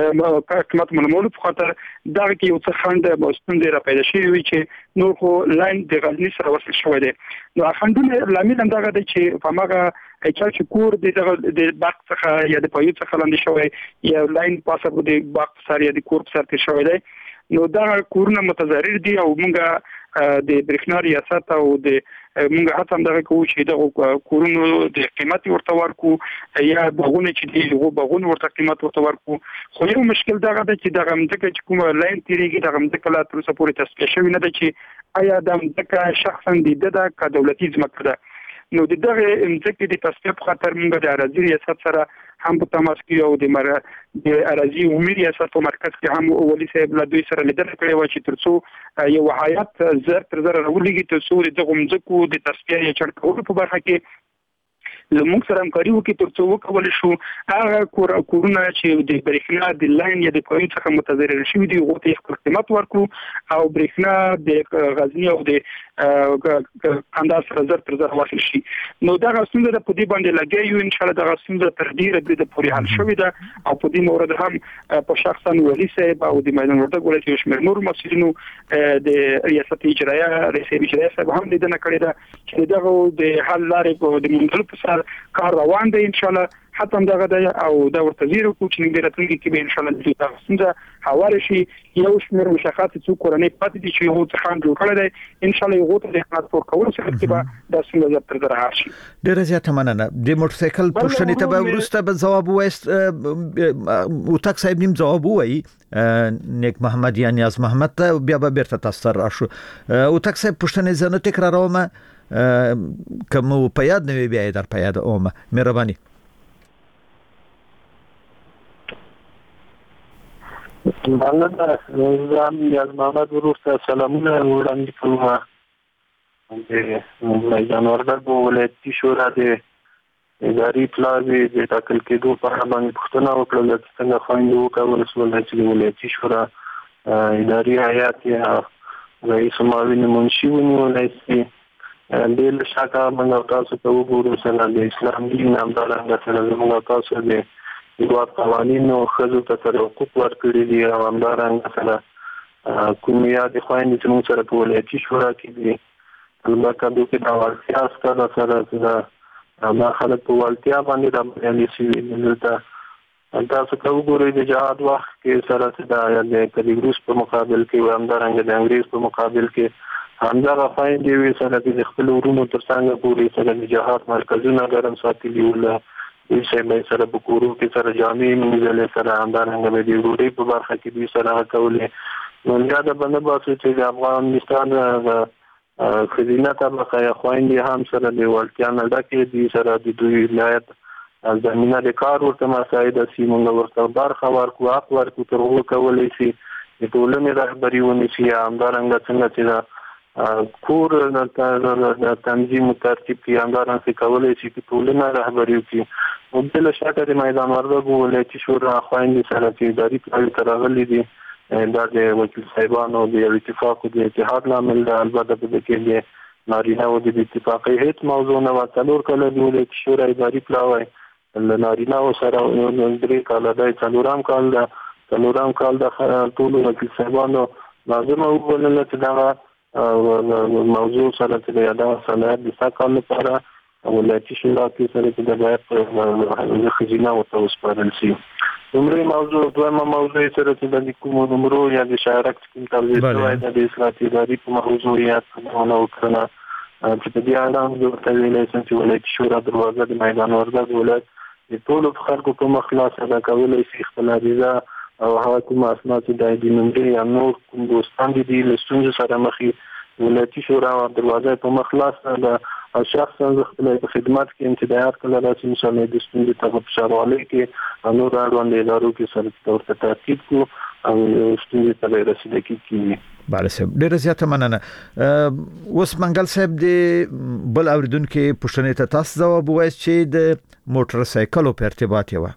Speaker 7: قیمت منمولو په خاطر دا کې یو څه خند مستند را پیدا شوی وي چې نور خو لاین د غزنی سره وصل شوی دی نو خندونه لامل هم دا دی چې په ماګه چې کور د باغ څخه یا د پایو څخه لاندې شوی یا لاین پاسه د باغ سره یا د کور سره تیر شوی دی نو دا کورونه متضرر دي او موږ د برېښنا ریاست او د موږ هڅه هم دغه کوو چې د کورونو د قیمت ورته ورکو یا باغونه چې دی هغه باغونه ورته قیمت ورته ورکو خو یو مشکل دغه دی چې دغه مځکه چې کومه لاین تیریږي دغه مځکه لا تر اوسه پورې تصفیه شوې نه ده چې آیا د مځکه شخصا د ده که دولتي ځمکه ده نو د دغه مځکې د تصفیه په خاطر موږ د اراضي ریاست سره هم په تماس کې او د مر د اراضي عمومي ریاست په مرکز کې هم ولي صاحب له دوی سره لیدل کړی و چې ترڅو یو حیات زر تر زر راولېږي ترڅو د دغه مځکو د تصفیه یا چړ کولو په برخه کې لمونږ سره همکاري وکړي ترڅو وکولای شو هغه کورونه چې د برېښنا د لاین یا د پایو څخه متضرر شوي دي هغو ته خپل قیمت ورکړو او برېښنا د غزني او د قندهار سره زر تر زر واصل شي نو دغه ستونزه د په دې باندې لګیا یو ان شاء الله دغه ستونزه تر ډیره بریده پورې حل شوې ده او په دې مورد هم په شخصا ولي صاحب او د میدان وردګ ولایت یو شمېر نور مسؤلینو د ریاست اجرایه رئیس اجرایه صاحب هم لیدنه کړې ده چې دغه د حل لارې په د موندلو په سر کار روان دی ان شاء الله حتی هم دغه دی او دا ورته زیرو کو چې نږدې راتلونکي کې به ان شاء الله د ستونزه هواره شي یو شمېر مشخصات څو کورنۍ پاتې دي چې یو څه خان جوړ کړی دی ان شاء الله یو ته د خدمت ورکولو سره کې به دا ستونزه تر ډیره حل شي
Speaker 6: ډیره زیاته مننه د موټرسایکل پوښتنې ته به وروسته به ځواب وایست او تک صاحب نیم ځواب وایي نیک محمد یا نیاز محمد ته بیا به بیرته تاسو ته راشو او تک صاحب پوښتنې زه نه تکراروم کوم په یاد نه بیا در په یاد اومه مهرباني
Speaker 8: مننه زم نیاز محمد وروسته سلامونه وړاندې کوم د میدان وردګ ولایتي شورا د اداري پلاوي د ټاکل کېدو په اړه باندې پوښتنه وکړه چې څنګه خویندو وکول ولسوالۍ چې د ولایتي شورا اداري هیئت یا رئیس معاون منشي ونیولی شي د له شاته موږ تاسو ته وګورو سره د اسلام دین همدارنګه سره زموږ تاسو د دوه قوانینو ښځو ته سره حقوق ورکړي دي او همدارنګه سره کوم یاد خویندې چې موږ سره په ولایتي شورا کې دي البته دوی کې دا وړتیا سره سره دا خلک په وړتیا باندې د بریالي شوي دلته تاسو ته وګورئ د جهاد وخت کې سره دا د کلیګروس په مقابل کې او همدارنګه د انګریز په مقابل کې همدغه خویندې وي سره د خپل ورونو تر څنګ پورې سره د جهاد مرکزونه ګرم ساتلي وو دوی سره سره په کورو کې سره جامې مینځلې سره همدارنګه د ډوډۍ په برخه کې دوی سره کولې نو بیا د بنده باسو چې د افغانستان خزینه طبقه یا خویندې هم سره د وړتیا نه ډکې دي سره د دوی ولایت زمینه د کار ورته مساعده سي موږ ورته برخه ورکو حق ورکو تر هغه کولی شي د ټولنې رهبري ونیسي همدارنګه څنګه چې کور د تنظیم ترتیب کې انداران څه کولای شي چې ټولنه رهبري وکړي. مبدل شاته د میدان وردګو ولایتي شورا خويندې سره چې اداري پلان ترغلي دي دا د وکیل صاحبانو د اتفاق د اتحاد لامل ده. البته په کې د نارینه او د اتفاقي هیڅ موضوع نه وڅلور کله د ولایتي شورا اداري پلاوي د نارینه سره درې کال د څلورم کال د څلورم کال د ټول وکیل صاحبانو لازم وګڼل چې دا موضوع سره چې دا صلاحیت د ساکال لپاره ولایتي شورا کې سره چې د باید د خزینه او توسپارل شي. دومره موضوع دویمه موضوع سره چې د کومو نمبرو یا د شارک کوم توضیح شوی د اصلاحاتي اداري په موضوع یا څنګه وکړه چې د دې اړه د تلویزیون چې ولایتي شورا دروازه د میدان وردګ ولایت د ټول خلکو په مخلاص ادا کولای شي خپل عریضه او هغه کوم اسناد د دې نمبر یا نور کوم دوستان دي له ستونزې سره مخ ولایتي شورا دروازه په مخلاص ده او شخصا خپل خدمات کې انتظار کړل چې مثلا د ستونزې په فشارولو کې نور اړوند ادارو کې سره تورته ترتیب کو او ستونزې ته رسیدل کیږي.
Speaker 6: بله صاحب ډیره زیاته مننه. اوس منګل صاحب د بل اوریدونکو پوښتنې ته تاسو ځواب وایي چې د موټر سایکلو په ارتباط یو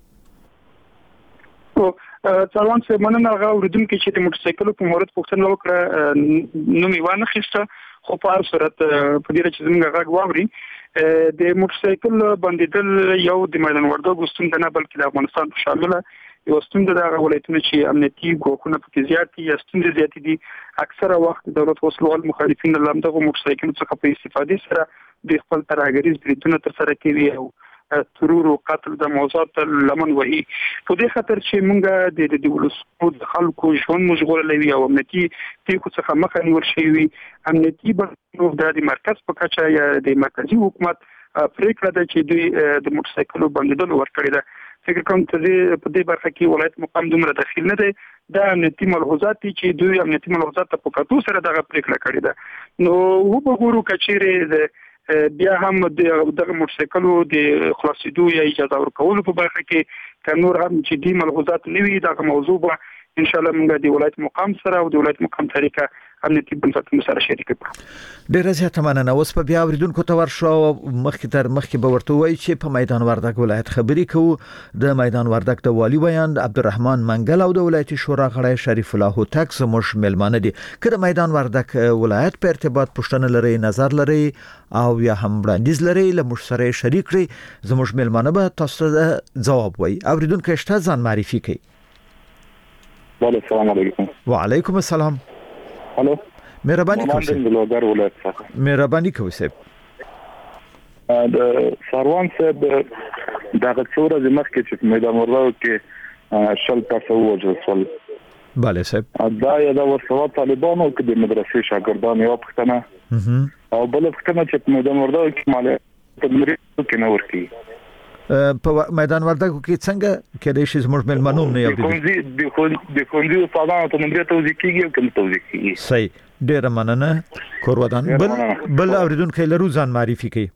Speaker 7: څلوان څه مننه هغه اوریدونکو چې د موټر سایکلو په مورد پوښتنه وکړه نو میوانه خسته خو په هر صورت په دې چې زموږ غږ واوري د موټر سایکل باندې یو د میدان وردګو ستونزه نه بلکې د افغانستان په شامله یو ستونزه د ولایتونو چې امنیتي ګواښونه پکې زیات دي یا ستونزې زیات دي. اکثره وخت د دولت وسلوال مخالفین له دغه موټر سایکل څخه په استفادې سره د خپل ترهګریز بریدونه تر سره کوي او ترور او قتل د موضوعات لمن وهي. په دې خاطر چې موږ د د ولسمو د خلکو ژوند مشغول لوي او امنیتي پیښو څخه مخه نیول شوی امنیتي بنسټونو د مرکز په کچه یا د مرکزی حکومت پریکړه ده چې دوی د موټر سایکلو بندیدل ورکړي ده. فکر کوم چې په دې برخه کې ولایت مقام دومره دخیل نه دی. دا امنیتي ملحوظات چې دوی امنیتي ملحوظات په کتو سره دغه پریکړه کړې ده. نو وګورو کچېره د بیا هم دغه موټر سایکلو د خلاصېدو یا اجازه ورکولو په برخه کې کانور هم چې د ملحوظات نوي دغه موضوع به ان شاء الله موږ د ولایت مقام سره او د ولایت مقام طریقه امنیتي بنسټونو سره شریک کړو.
Speaker 6: ډیره زیاته مننه. اوس په بیا اوریدونکو ته ورشو مخکې تر مخکې به ورته وایي چې په میدان وردګ ولایت خبري کوو د میدان وردګ د والی بیان عبدالرحمن منګل او د ولایتي شورا غړی شریف الله هوتک زموږ ملمانه دي. که د میدان وردګ ولایت په ارتباط پوښتنه لري نظر لري او یا هم وړاندیز لري له موږ سره شریک کړئ زموږ ملمانه به تاسو ته ځواب وایي. اوریدونکو شته ځان معرفي کړئ.
Speaker 14: السلام علیکم.
Speaker 6: وعلیکم السلام.
Speaker 14: الو
Speaker 6: مهرباني کوئ.
Speaker 14: بلوګر ولایت څخه
Speaker 6: مهرباني کوئ صاحب.
Speaker 14: د سروان صاحب دغه څوره د مخکې چې میدان وردګو کې شل تاسو وځول.
Speaker 6: bale صاحب.
Speaker 14: دا یا د ورسره طالبانو کې د مدرسې شاګردان یو پښتنه او بل پښتنه چې میدان وردګو کې مال تمرین کې نه ورکی.
Speaker 6: په میدان وردګو کې څنګه کېدای شي زموږ ملمنو نه یو
Speaker 14: دي د خو د خوندي استادانو ته نمبر توضیح کیږي کوم توضیح کیږي.
Speaker 6: صحیح ډیر مننه کور ودان. بل بل اوریدونکو لرو ځان معرفي کوي.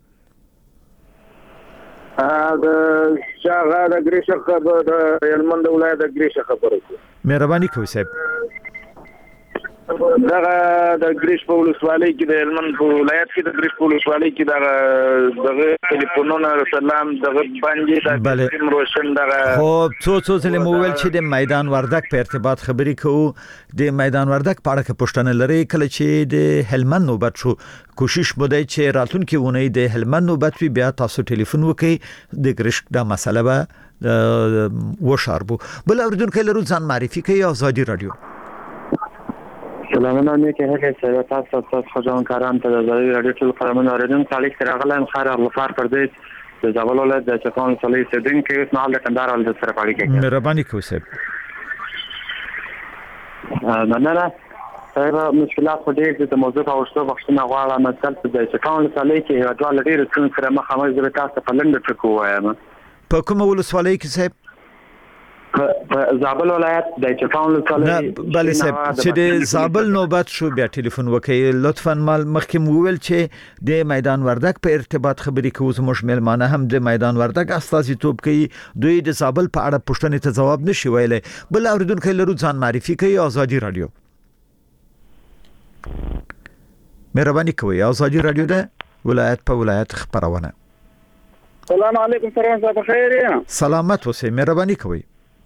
Speaker 13: ا د شاغه د ګریشه خبر د هلمند ولایت د ګریشه خبره کوي.
Speaker 6: مهرباني کوئ صاحب.
Speaker 13: دغه د ګریش په ولسوالۍ کې د هلمند په ولایت کې د ګریش په ولسوالۍ کې دغه دغه ټلیفونونه سلام دغه باندې د سیم روشن دغه
Speaker 6: خو څو څو ځله مو ویل چې د میدان وردګ په ارتباط خبرې کوو. د میدان وردګ په اړه کې پوښتنه لري کله چې د هلمند نوبت شو کوشش مو دی چې راتلونکي ونې د هلمند نوبت وي بیا تاسو ټلیفون وکړئ د ګریش دا مسله به وشاربو. بل اوریدونکو لرو ځان معرفي کوي آزادي رادیو.
Speaker 15: سلامونه مې کې هغه چې تاسو تاسو خو کاران ته د رادیو ټول قرمن اوریدم تعلیق تر غلم خیر غفار پر دې د ځوال ولادت د چکان صلیح سدین کې اسمه د کندهار ول د سره پاړي کې
Speaker 6: مهرباني کوئ صاحب.
Speaker 15: مننه. صاحب مشکلات خو دې د موضوع او شتو بخښنه غواړم مثلا د چکان صلیح کې یو ډول ډیر څنګه سره مخامخ د تاسو په لنډ ټکو وایم.
Speaker 6: په کوم ولسوالۍ کې صاحب؟
Speaker 15: په زابل ولایت د چکان ولسوالۍ.
Speaker 6: بله صاحب چې د زابل نوبت شو بیا ټلیفون وکړئ لطفا. مال مخکې مو ویل چې د میدان وردګ په ارتباط خبرې کوو زموږ ملمانه هم د میدان وردګ استازیتوب کوي دوی د زابل په اړه پوښتنې ته ځواب نشي ویلی. بل اوریدونکو لرو ځان معرفي کوي آزادي رادیو. مهرباني کوئ ازادي رادیو ده ولایت په ولایت خبرونه.
Speaker 12: السلام علیکم سروان صاحب بخیر یا
Speaker 6: سلامت اوسئ مهرباني کوئ.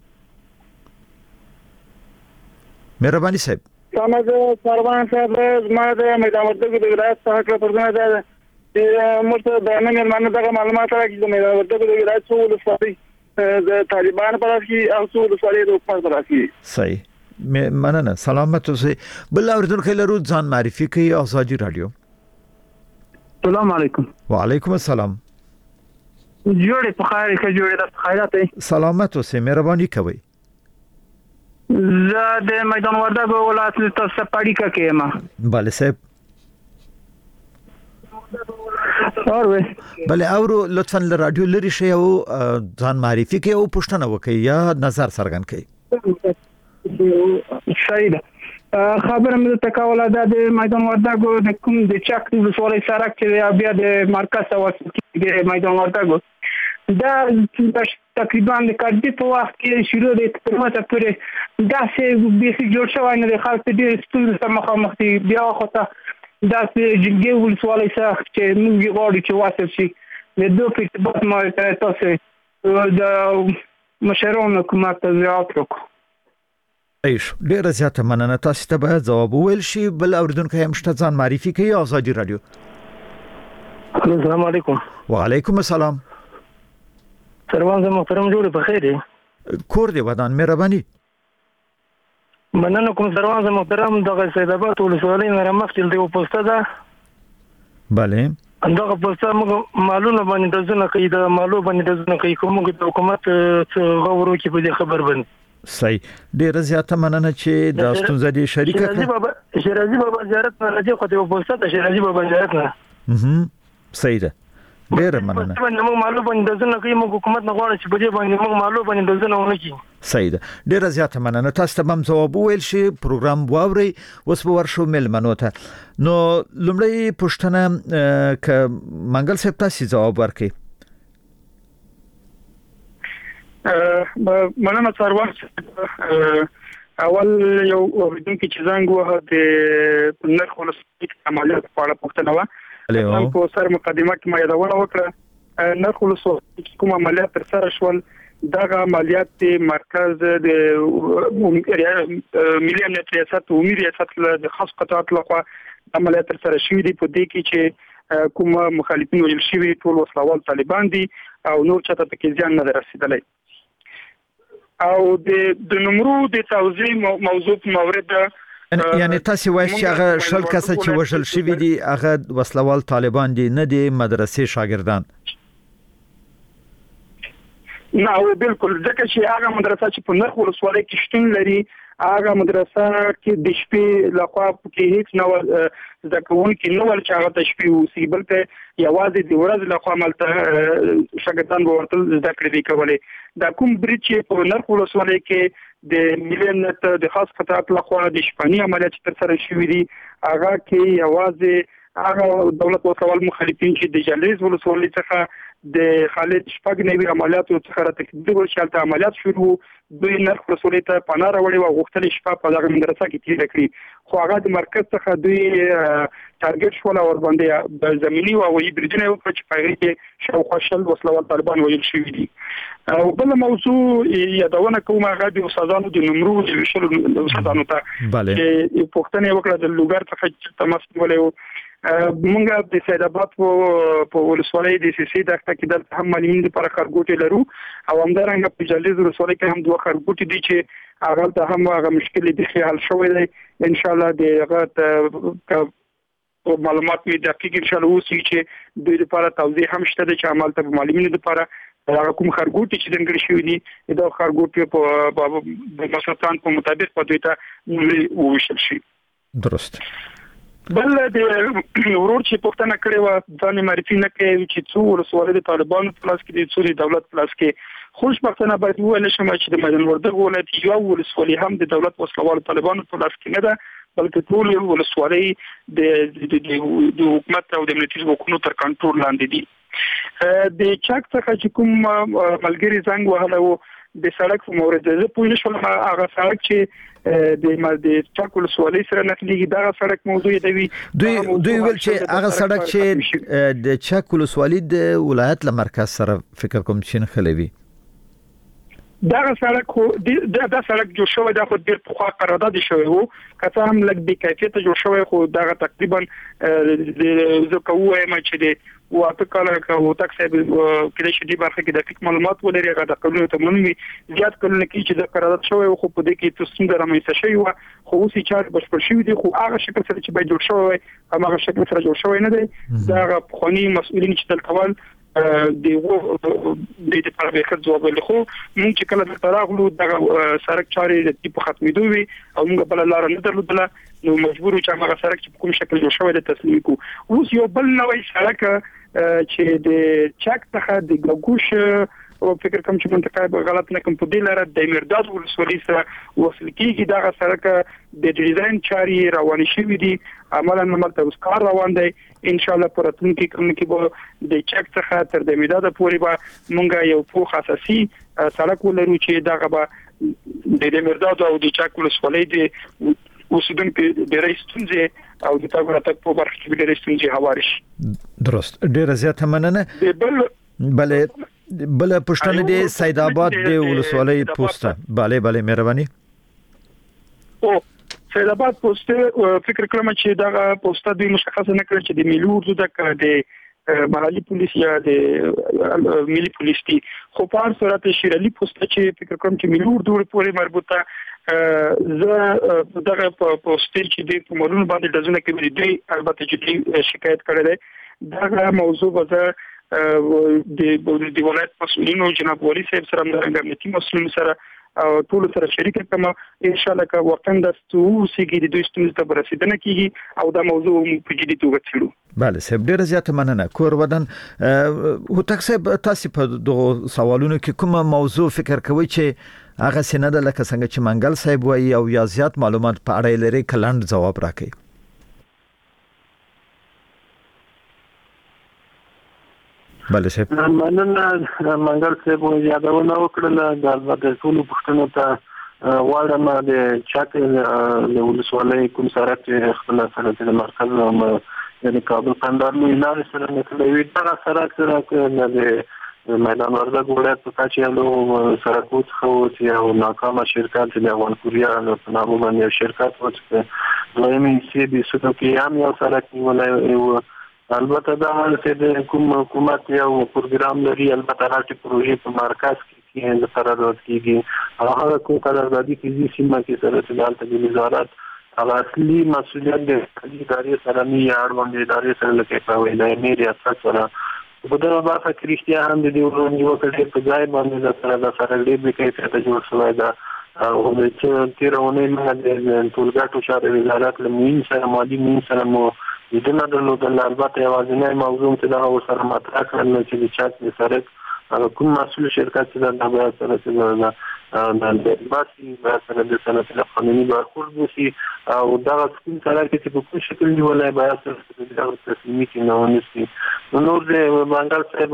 Speaker 6: مهرباني صاحب
Speaker 12: سلام سروان صاحب زما د میدان وردګو د ولایت څخه کړه پرځنه ده چې مرته د نن مېلمانه دغه معلومات راکړي د میدان وردګو د ولایت څو ولسوالۍ د طالبان پر اساس او څو ولسوالۍ د حکومت پر اساس.
Speaker 6: صحیح مننه سلامت اوسئ. بل اوریدونکو لرو ځان معرفي کوي ازادي رادیو.
Speaker 16: السلام علیکم.
Speaker 6: وعلیکم السلام.
Speaker 16: جوړې په خیر کې جوړې د خیرات.
Speaker 6: سلامت اوسئ مهرباني کوئ.
Speaker 16: زه د میدان وردګو ولایت ته سپاړی کې ما.
Speaker 6: بله صاحب.
Speaker 16: اوروي.
Speaker 6: بله اورو لطفا ل رادیو لري شی او ځان معرفي کوي او پښتنه وکي یا نظر څرګند کوي.
Speaker 16: صحیح ده. خبره مې ته کوله د میدان وردګو د کوم د چک د ولسوالۍ سړک چې بیا د مرکز او د میدان وردګو دا تقریبا د کډې په وخت کې شروع د ترمته پرې دا چې به جوړ شوی نه د خلک ډېر ستونزې سره مخامخ دي. بیا خو ته دا چې جنګي ولسوالۍ سره چې موږ غواړو چې واسه شي د دوه په ارتباط ما تاسو د مشرانو حکومت ته زیات وکړو.
Speaker 6: ایش ډیر زیاته مننه. تاسو ته به جواب ویل شي. بل اوریدونکو هم شته ځان معرفي کوي ازادي رادیو.
Speaker 16: السلام علیکم.
Speaker 6: وعلیکم السلام.
Speaker 16: سروان زه محترم جوړ په خیر دی.
Speaker 6: کور دی ودان مهرباني.
Speaker 16: مننه کوم سروان زه محترم دغه سید آباد ولسوالۍ نه مخکې دی او پوسټه ده.
Speaker 6: bale.
Speaker 16: دغه پوسټه موږ معلومه باندې د ځنه کوي د معلومه باندې د ځنه کوي کوم د حکومت غوړو کې په دې خبر باندې.
Speaker 6: صحیح ډیر زیاته مننه چې د ستونزې دي شریکه
Speaker 16: شیرازي بابا شیرازي بابا زیارت نه لږه خو ته پوسټه د شیرازي بابا زیارت نه.
Speaker 6: هم صحیح ده ډیر مننه.
Speaker 16: باندې موږ معلومه باندې د ځنه کوي موږ حکومت نه غواړي چې په دې باندې موږ معلومه باندې د ځنه ونه کی.
Speaker 6: صحیح ده ډیر زیاته مننه. تاسو ته هم جواب ویل شي پروګرام واوري اوس به ورشو ملمنو ته. نو لومړی پښتنه ک منګل صاحب تاسو جواب ورکړئ.
Speaker 7: مننه سروان. اول یو اوریدونکو چې زنګ وه د نرخ ولسمشر عملیات په اړه پوښتنه وه. په سر مقدمه کې ما یادونه وکړه نرخ ولسمشر کوم عملیات تر سره شول دغه عملیات د مرکز د ملي امنیت ریاست او ملي ریاست د خاص قطاعات لخوا عملیات تر سره شوي دي. په دې کې چې کوم مخالفین ویل شوي ټول وسلوال طالبان دي او نور چاته پکې ځان نه رسیدلی. او د د نمرو د توزیع موضوع مورد
Speaker 6: یعنی تاسو وایي چې هغه شل کسه چې وشل شوی دي هغه وسلوال طالبان دي نه دي مدرسې شاګردان.
Speaker 7: نه بالکل ځکه چې هغه مدرسه چې په نرخ ولسوالۍ کې شتون لري هغه مدرسه کې د شپې لخوا کې هیڅ نو زده کوونکي نو ول چې هغه د شپې اوسي بلکې یوازې د ورځې لخوا ملته شاګردان ورته زده کړې کولې. دا کوم برید چې په نرخ ولسوالۍ کې د ملي امنیت د خاص قطاعات لخوا د شپاني عملیات تر سره شوي دي هغه کې یوازې هغه دولت وسوال مخالفین چې د جلریز ولسوالۍ څخه د خالد شپږ نوي عملیاتو څخه را تکلیف ورشالته عملیات شروع دوی نرخ ولسوالۍ ته پناه راوړي او غوښتل شپه په دغه مدرسه کې تیر کړي خو هغه د مرکز څخه دوی ټارګټ شول او باندې د زمینی او وی برجنه په چې پایږي کې شاوخوا شل وسلوال طالبان ویل شوی دي. او بل موضوع یادونه کوم هغه د استادانو د نمرو د وشل استادانو ته چې پښتنه وکړه د لوګر څخه تماس ولې مونږه د سید آباد په ولسوالۍ د سی سی دغه کې د هم معلومین لپاره خرګوټي لرو او همدارنګه په جلریز ولسوالۍ کې هم دوه خرګوټي دي چې هغه ته هم هغه مشکل دي حل شوی دی. ان شاء الله دغه معلومات می دقیق ان شاء الله وسی چې دوی لپاره توضیح هم شته چې عمل ته معلومین لپاره هغه کوم خرګوټي چې دنګړي شوی دي دا خرګوټي په د مسلطان په مطابق په دوی ته نوملي وشل شي.
Speaker 6: درست.
Speaker 7: بل د ورور چې پښتنه کړې و ځان معرفي نه کوي چې څو ولسوالۍ د طالبانو په لاس کې دي څو د دولت په لاس کې. خوشبختانه باید وویل شم چې د میدان وردګو ولایت یو ولسوالۍ هم د دولت وسلوال طالبانو په لاس کې نه ده بلکې ټول ولسوالۍ د د حکومت او د امنیتي ځواکونو تر کنټرول لاندې دي. د چک څخه چې کوم ملګری زنګ وهله د سړک په مورد زه پوه نشم هغه سړک چې د د چاکول سوالي سره نقلېږي دا سړک موضوع دی
Speaker 6: دوی دوی ول چې هغه سړک چې د چاکول سوالي د ولایت له مرکز سره فکر کوم چې خلوي
Speaker 7: دا سړک خو دا سړک جوړ شوی دا خو ډیر په خوا قرارداد شوی وو کته هم لګ د کیفیت جوړ شوی خو دا تقریبا د زکوه ما چې دی واته کله کوو تک صاحب کله چې دی برخه کې دقیق معلومات ولري هغه د قانون ته منوي زیات کله کې چې د قرارداد شوی خو په دې کې تاسو د رامنځته شوی و خو اوس چې بشپړ شوی دی خو هغه شکل سره چې به جوړ شوی هغه شکل سره جوړ شوی نه دی دا هغه خوني مسؤلین چې تل کول دیغه د دې په اړه ښه ځواب له خو موږ چې کله د تراغلو د سړک چارې د په ختمېدو وي او موږ بل لار نه درلودله نو مجبور چې هغه سړک چې په کوم شکل جوړ شوی د تسلیم کو اوس یو بل نوې سړک چې د چک څخه د ګوګوش او فکر کوم چې منطقه غلط نه کوم په دې لاره د مرداد ولسوالۍ سره وصل کیږي دا سړک د ډیزاین چارې روان شوې دي عملاً عملته اوس کار روان دی ان شاء الله پر راتلونکي کوم کې به د چک څخه تر د مرداد پورې به مونږه یو پوخ اساسي سړک ولرو چې دا غبا د مرداد او د چک ولسوالۍ د اوسیدونکو د رئیسونځي او د تاګور تک په برخه کې د رئیسونځي هوارش
Speaker 6: درست ډیر زیاته مننه
Speaker 7: بل
Speaker 6: بل بل پښتنه د سید آباد د ولسوالۍ پوسټه bale bale مهرباني
Speaker 7: او سید آباد پوسټه فکر کوم چې دا پوسټه د مشخصه نه کړ چې د ملي اردو د محلي پولیس یا د ملي پولیس دي خو په صورت شیرالي پوسټه چې فکر کوم چې ملي اردو پورې مربوطه زه دغه پوسټ چې د کومونو باندې د ځنه کې دی البته چې شکایت کړی دی دا موضوع وځه د د ولایت مسؤلینو جناب ولی صاحب سره د امنیتي مسؤلینو سره او ټول سره شریک کوم ان شاء الله کا وطن د ستوسیږي د دوی ستونزې ته رسیدنه کیږي او دا موضوع په جدي توګه څېړو.
Speaker 6: bale سب ډیر زیات مننه کور ودان هو تاسو تاسو په دغه سوالونو کې کومه موضوع فکر کوئ چې هغه سینده لکه څنګه چې منګل صاحب وایي او یا زیات معلومات په اړه لري کلند جواب راکړي. bale سب
Speaker 8: مننه منګل صاحب یادونه وکړه د البته ټول پښتنو ته واړه ما د چاک له ولسوالۍ کوم سره چې خپل سره د مرکز یعنی کابل قندار نو لارې سره نکلوي دا سره سره د میدان وردګ ولایت په کچه له سره کوڅ خو چې یو ناکامه شرکت د افغان کوریا په نامه باندې شرکت و چې دویمه سی بي سو کې هم یو سره نیولای البته دا چې د کوم حکومت یو پروګرام لري البته راټي پروژې په مرکز کې کې د قرارداد کېږي هغه کوم قراردادي کې سیمه کې سره چې د وزارت هغه اصلي مسؤلیت د ادارې سره نه یاد باندې ادارې سره لکه په ویلای مې ریاست سره په دغه برخه کې رښتیا هم د دې ورونې وکړې په ځای باندې سره د سره دې به کې څه جوړ شوی دا او چې تیرونه موږ د ټولګټو شاري وزارت له مين سره مالي مين سره مو د دې نه د البته یوازینی موضوع چې دا سره مطرح کړل چې د چات سره هغه کوم مسؤل شرکت چې دا به سره چې د باسي سره د سنت قانوني برخورد وشي او دا کوم سره چې په کوم شکل دی ولای به سره د تسلیمي کې نه ونیسي نور د بنگال صاحب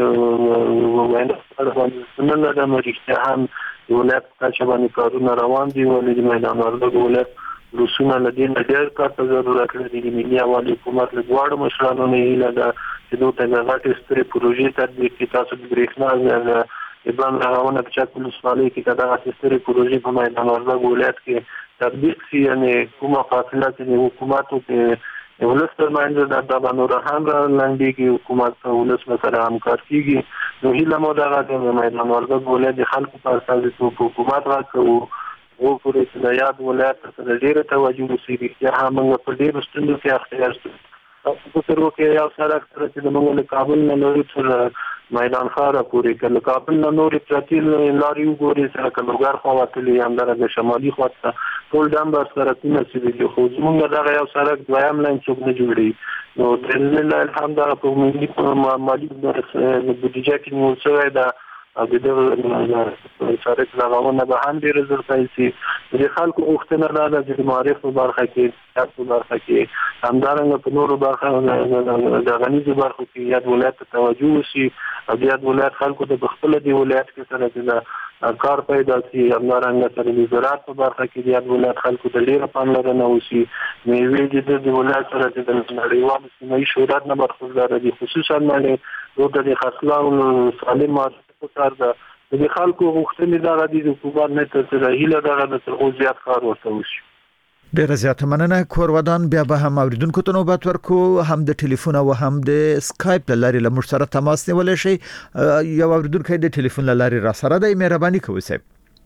Speaker 8: د وایي سره نه د مرشته هم ولایت چې باندې کارونه روان دي ولې د میدان وردګ ولایت روسونه لدین ډېر کار ته ضرورت لري د ملي عوامي حکومت له غواړو مشرانو نه هیله ده چې دوی ته غاټي ستري پروژې تدبیر کې تاسو د برېښنا د ابراهیم راغونه په چاپ ولسوالۍ کې دا ستري پروژې په میدان وردګ ولایت کې تطبیق شي یعنی کومه فاصله چې حکومتو کې ولستر باندې د باندې رهان را لاندې کې حکومت ولس سره همکار کیږي نو هیله مو دا د میدان وردګ ولایت د خلکو په اساس د حکومت راکوي او پرې چې د یاد ولایت ته ډیره توجه وشي چې هغه په ډیرو ستونزو کې اختیار شي په ترو کې یو سره چې د موږ له کابل نه لوري تر میدان خاره پورې کله کابل نه لوري پرتیل لاري وګوري سره کلوګار خو وتلې هم د شمالي خواته ټول ډمبر سره تونه چې خو موږ دا یو سره دویم لاین څوک نه جوړي نو د الحمدلله په ملي مالي د بودیجه کې مو څه دا او د دغه سارک لغونه به هم ډیر زړه شي د خلکو وختونه راځي چې معرف په برخه کې تاسو په برخه کې همدارنګه په نورو برخه د غنیزي برخه کې یاد ولایت توجه وشي او د یاد ولایت خلکو د خپل دی ولایت کې سره د کار پیدا شي. همدارنګه سره د زراعت په برخه کې د ولایت خلکو د ډېره پاملرنه وشي. مېوې د ولایت سره د نړیوالو سیمه‌ییز شهرت نه برخوردار دي، خصوصا باندې د خرڅلاو سالم مارکیټ کار ده. د خلکو غوښتنې دغه دي د حکومت نه تر څه هیله دغه د تر اوسه زیات کار ورته وشي.
Speaker 6: ډیره زیاته مننه کورودان. بیا به هم اوریدونکو ته نوبت ورکو، هم د ټلیفون او هم د اسکایپ لارې له موږ سره تماس نیولای شي. یو اوریدونکو د ټلیفون لارې را سره دی، مهرباني کوئ صاحب.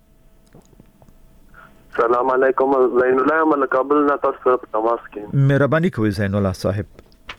Speaker 17: سلام علیکم، زین الله من کابل نه تاسو سره تماس کوم.
Speaker 6: مهرباني کوئ زین الله صاحب.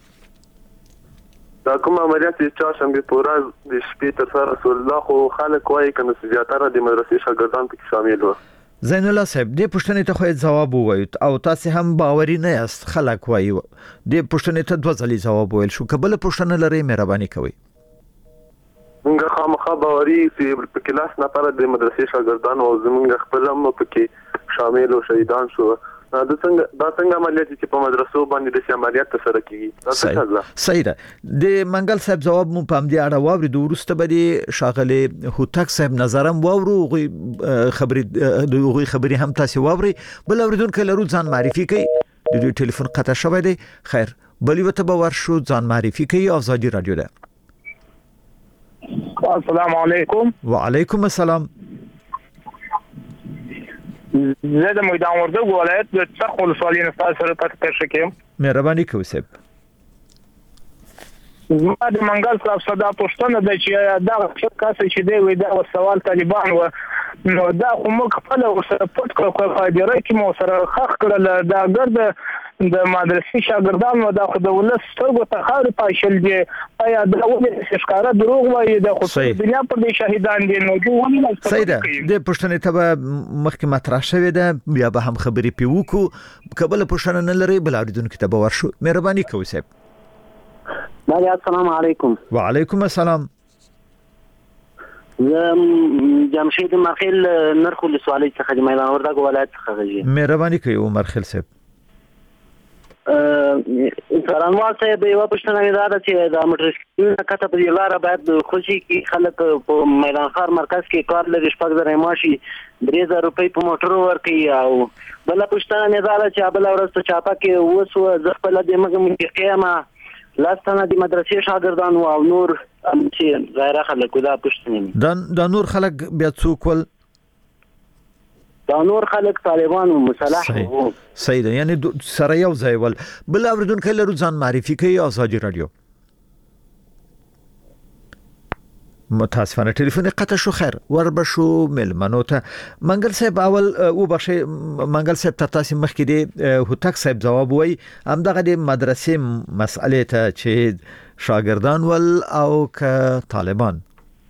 Speaker 17: دا کوم عملیات چې شنبه پورا د شپې تر سره رسول الله خو خلک وایي کنه زیاتره د مدرسې شاګردان پکې شامل وو.
Speaker 6: زین الله صاحب دې پوښتنې ته خو جواب ووایو او تاسو هم باوري نه یاست، خلک وایي دې پوښتنې ته دوه ځلې جواب ویل شو. کبل پوښتنه لري مهرباني کوئ.
Speaker 17: موږ خامخا باوري چې په کلاس نه پر د مدرسې شاګردان او زمونږ خپل هم پکې شامل او شهیدان شو. دا څنګه دا څنګه عملیات چې په مدرسو باندې د عملیات تر کیږي؟ دا څه
Speaker 6: صحیح ده. د منګل صاحب جواب مو په دې اړه واوري. د ورسته به شاغله هوتک صاحب نظرم واورو، خبري د خبري هم تاسو واوري. بل اوریدونکو لرو ځان معرفي کوي. د ټلیفون قطع شوی دی. خیر بلی وته به ورشو ځان معرفي کوي. آزادي رادیو ده.
Speaker 16: السلام علیکم.
Speaker 6: وعلیکم السلام.
Speaker 16: زه د میدان وردګ ولایت د څرخ ولسوالۍ نه تاسو سره پاتې شم.
Speaker 6: مهرباني کوئ صاحب.
Speaker 16: ما د منګل صاحب صدا پښتنه د چې دا څه کاسه چې دی وې دا سوال طالبان و نو دا خو موږ خپل سره پټ کړو په ډیره کې مو سره خخ کړل. دا ګرد د مدرسې شاګردان و دا خو د ولس سترګو ته خاورې پاشل دي. آیا دا ولې ښکارا دروغ وایي؟ دا خو دنیا پر دې شهیدان دي. نو دوی ولې
Speaker 6: صحیح ده. د پښتنې ته مخکې مطرح شوې ده، بیا به هم خبرې پیوکو. قبل پښتنه نه لري بل اوریدونکو ته به ورشو. مهرباني کوئ صاحب.
Speaker 18: بله السلام علیکم.
Speaker 6: وعلیکم السلام.
Speaker 18: زم جمشید مرخیل نرخ ولسوالۍ څخه د میدان وردګ ولایت څخه غږی.
Speaker 6: مهرباني کوئ عمر خیل صاحب.
Speaker 18: څارنوال صاحب یو پښتنه مې دا ده چې د موټر سایکل کته په لاره باید خوشي کې خلک په میدان ښار مرکز کې کار لري شپږ زره ماشي درې زره روپۍ په موټر ورکوي. او بل پښتنه مې دا ده چې بل ورځ په چاپه کې وسو زه خپل د مګم کې قیامه لاستانه د مدرسې شاګردان او نور چې غیر خلک دا پښتنه
Speaker 6: دا د نور خلک بیا څوک ول
Speaker 18: دا نور خلک طالبان او مسلح وو.
Speaker 6: صحیح ده. یعنی سره یو ځای ول. بل اوریدونکو لرو ځان معرفي کوي. آزادي رادیو. متاسفانه ټلیفون قطع شو. خیر وربشو ملمنو ته منګل صاحب اول او بخښه منګل صاحب ته تاسو مخکې دی هوتک صاحب جواب وای هم دغه د مدرسې مسئله ته چې شاګردان ول او ک طالبان.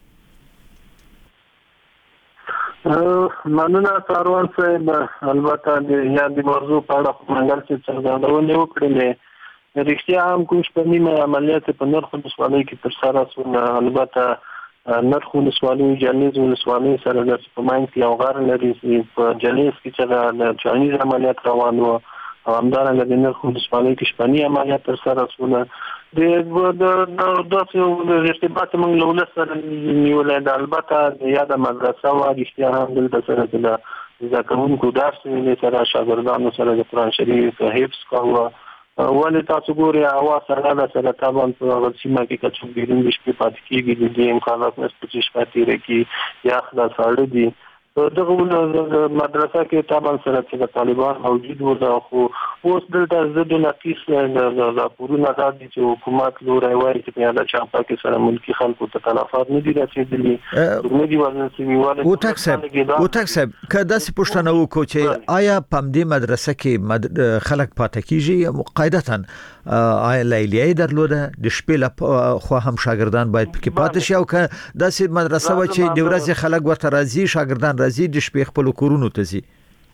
Speaker 8: مننه ساروان صاحب. البته د یادې موضوع په اړه منګل صاحب څرګندونه وکړه. رښتیا هم کوم شپنیمه عملیات په نرخ ولسوالۍ کې تر سره شول. البته نرخ ولسوالۍ جنیز ولسوالۍ سره د سپماین کې یو غار لري په جنیز کې چې د چاینیز عملیات روان وو او همدارنګه د نرخ ولسوالۍ کې شپنی عملیات تر سره شول. د د داسې ارتباط موږ له ولس سره نیولای ده. البته د یاده مدرسه وا رښتیا هم دلته سره د زده کوونکو درس ویلې سره شاګردانو سره د قرآن شریف حفظ کوه. ولې تاسو ګورئ هوا سره ده سره طبعا په هغه سیمه کې که څوک بیرون د شپې پاتې کېږي د دې امکانات نشته چې شپه تېره کړي یا خدا ساړه دي. دغه مدرسه کې طبعا سره چې طالبان موجود وو دا خو اوس دلته زه د نقیص د پورونه راځي چې حکومت لوري وایي چې په یاده چاپه کې سره ملکی خلکو ته تلفات نه دي رسیدلي نه دي ورنسوي.
Speaker 6: او تک صاحب او تک صاحب کله چې پښتنه وکړو چې آیا په دې مدرسه کې خلک پاتې کیږي قاعدتا آیا لیلیه درلوده د شپې له خو هم شاګردان باید پکې پاتې شي او که داسې مدرسه و چې د ورځې خلک ورته راځي شاګردان راځي د شپې خپل کورونو ته ځي.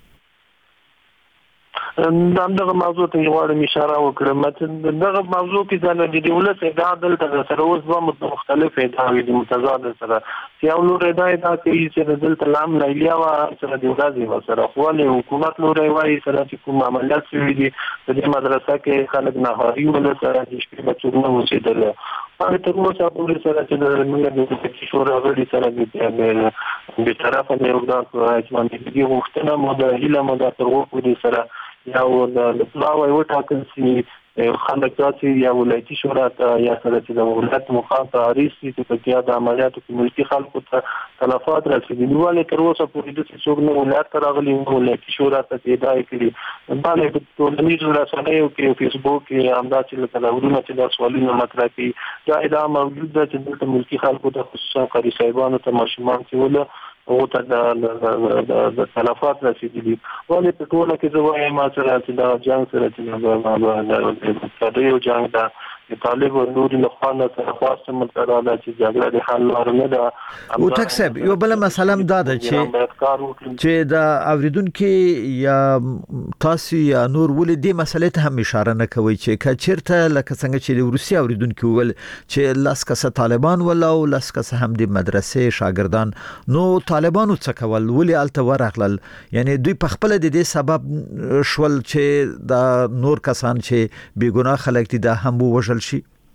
Speaker 8: دغه موضوع ته غواړم اشاره وکړم. دغه موضوع کې د د دولت ادعا دلته سره اوس دوه مختلف ادعاوې د متضاد سره یو لور ادعا دا کوي چې دلته لام لیلیا و سره د ورځې سره خو له حکومت لوري وایي سره چې کوم عملیات شوي دي په دې مدرسه کې خلک ناهاري ول سره د شپې بچو نه اوسېدل. هغه تر اوسه پورې سره چې د موږ د شورا غړي سره د به طرفه یو د اسماني غوښتنه مو د هیله مو د تر وګړي سره یو د پلاوی وټاکل سي خلک تاسو یا ولایتي شورا ته یا سره چې د ولایت مقام ته اړیسي چې په کې د عملیاتو کې ملکی خلکو ته تلفات رسیدي نو تر اوسه پورې د څوک نه ولایت ته راغلي ولایتي شورا ته ادعای کړي باندې په ټولنیزو رسنیو کې فیسبوک کې همدا چې له ورونه چې د سوالونو مطرح کړي دا ادعا موجود ده چې د ملکی خلکو ته خصوصا قاری صاحبانو ته ماشومان چې ول او ته د د تلفات رسیدلي ولې په ټوله کې زوی ما سره چې دا جنگ سره چې د یو جنگ دا طالب او نور له خوانه سره خاصه متراله چې جګړه د حل لار نه ده
Speaker 6: او تکسب یو بل مسله دا ده چې چې دا اوریدونکو یا تاسو یا نور ولې دې مسلې ته هم اشاره نه کوي چې کچرته لکه څنګه چې د روسي اوریدونکو ول چې لاس کسه طالبان ولا او لاس کسه هم د مدرسې شاګردان نو طالبانو څخه کول ولې الته ورغلل یعنی دوی په خپل د دې سبب شول چې دا نور کسان چې بیګناه خلک دي دا هم وژل شي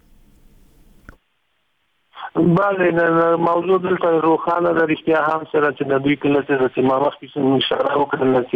Speaker 8: بله موضوع دلته روخانه د رښتیا هم سره چې د دوی کله چې ما مخکې څنګه اشاره وکړل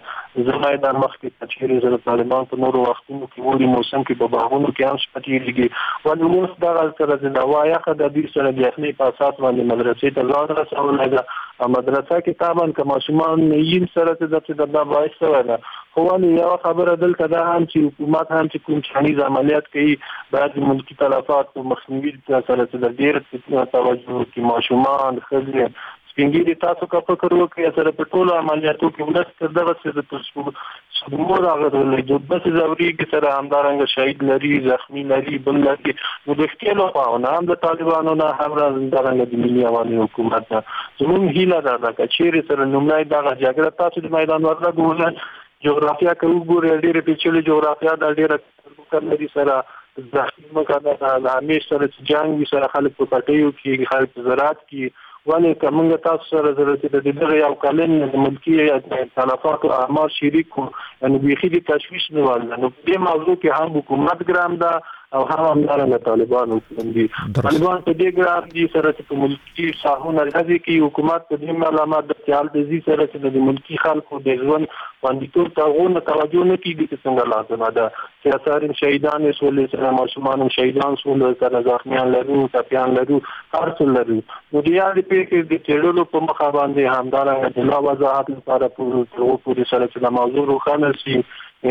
Speaker 8: چې زمای د مخکې چې زره طالبان په نورو وختونو کې وړي موسم کې په باغونو کې هم شپتېږي ولې اوس دا سره د نوایخه د دې سره د اخنی په اساس باندې مدرسې ته ځان رسولای مدرسه کې طبعا کما شومان یین سره چې د دا باعث وایي خو ولې یو خبره دلته دا هم چې حکومت هم چې کوم چانیز عملیات کوي بعد ملکی تلفات او مخنیوي سره د ډیر توجه کې ماشومان خځې سپینګری تاسو کا فکر وکړئ سره په ټولو عملیاتو کې ولست دغه څه د تاسو څومره راغلي د بس زوري کې سره همدارنګ شهید لري زخمی لري بل لري نو د خپل په نام د طالبانو نه هم همدارنګ د ملي عوامي حکومت زموږ هیله ده چې چیرې سره نومای دغه جګړه تاسو د میدان ورغلو جغرافیا کې وګورئ ډېر پیچلې جغرافیا د ډېر کړلې سره ځکه مګا د همیش سره جنگ سره خلک په پټیو کې خلک زراعت کې ولې کومه تاسو سره ضرورت دي دغه یو کلن د ملکی تلفات او اعمال شریکو یعنی بيخي د تشویش نه ول نو په موضوع کې هم حکومت ګرام ده او هم همدارنګه طالبانو دي طالبان په دې ګرام دي سره چې ملکی ساحونه راځي کې حکومت په دې علامات د خیال د زی سره چې د ملکی خلکو د ژوند باندې ټول تاغونه توجه نه کیږي چې څنګه لازم ده چې اثر شهیدان رسول سره ماشومان شهیدان سول سره ځخمیان لرو تپیان لرو هر څه لرو نو د یاد په کې د چېړلو په مخ باندې همدارنګه د نو وضاحت لپاره پورو پورو سره چې موضوع روښانه شي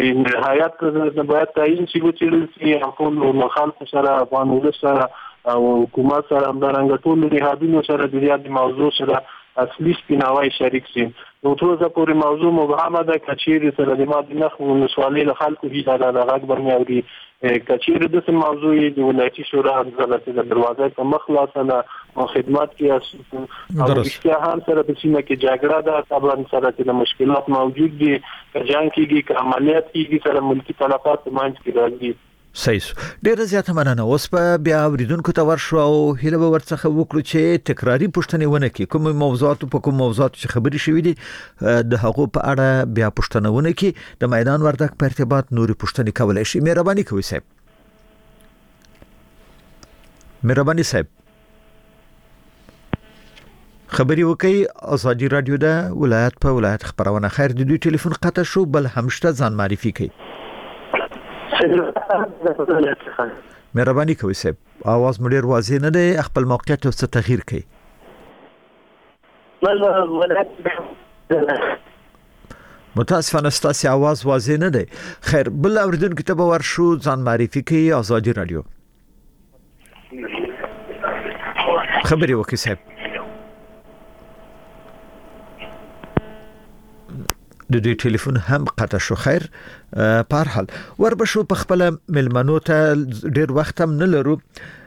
Speaker 8: نهایت د باید تعین شي چې ټول مخالف سره افغان ولس سره او حکومت سره همدارنګه ټول نهادونو سره د دې موضوع سره اصلي سپیناوي شریک شي نو ټول پورې موضوع مبهمه ده کچېر سره د ماده نخو نسوالي له خلکو هیڅ د غږ برماوري کچېر د څه موضوع د ولایتي شورا د دروازې په مخ خلاصه او خدمات کې او اشتیا هم سره په سیمه کې جګړه ده طبعا سره د مشکلات موجود دي کجان کېږي ک عملیات کېږي سره ملکی تلفات مانځ کې راځي
Speaker 6: صحیح ډیره زیاته مننه اوس په بیا اوریدونکو ته ورشو او هیله به ورڅخه وکړو چې تکراری پوښتنې ونه کړي کوم موضوعات په کوم موضوعات چې خبري شوې دي د هغو په اړه بیا پوښتنه ونه کړي د میدان وردګ په ارتباط نوري پوښتنې کولای شي مهرباني کوئ صاحب مهرباني صاحب خبري وکي ازادي رادیو د ولایت په ولایت خبرونه خیر د دوی ټلیفون قطع شو بل همشته ځان معرفي کړي مهرباني کوئ صاحب आवाज مډیر واضح نه دی خپل موقعیت او څه تغییر کړئ متاسفانه ستاسو आवाज واضح نه دی خیر بل اوریدونکو ته به ورشو ځان معرفي کوي ازادي رادیو خبري وکي صاحب د دې ټلیفون هم قطع شو خیر په هر حال وربشو په خپل ملمنو ته ډیر وخت هم نه لرو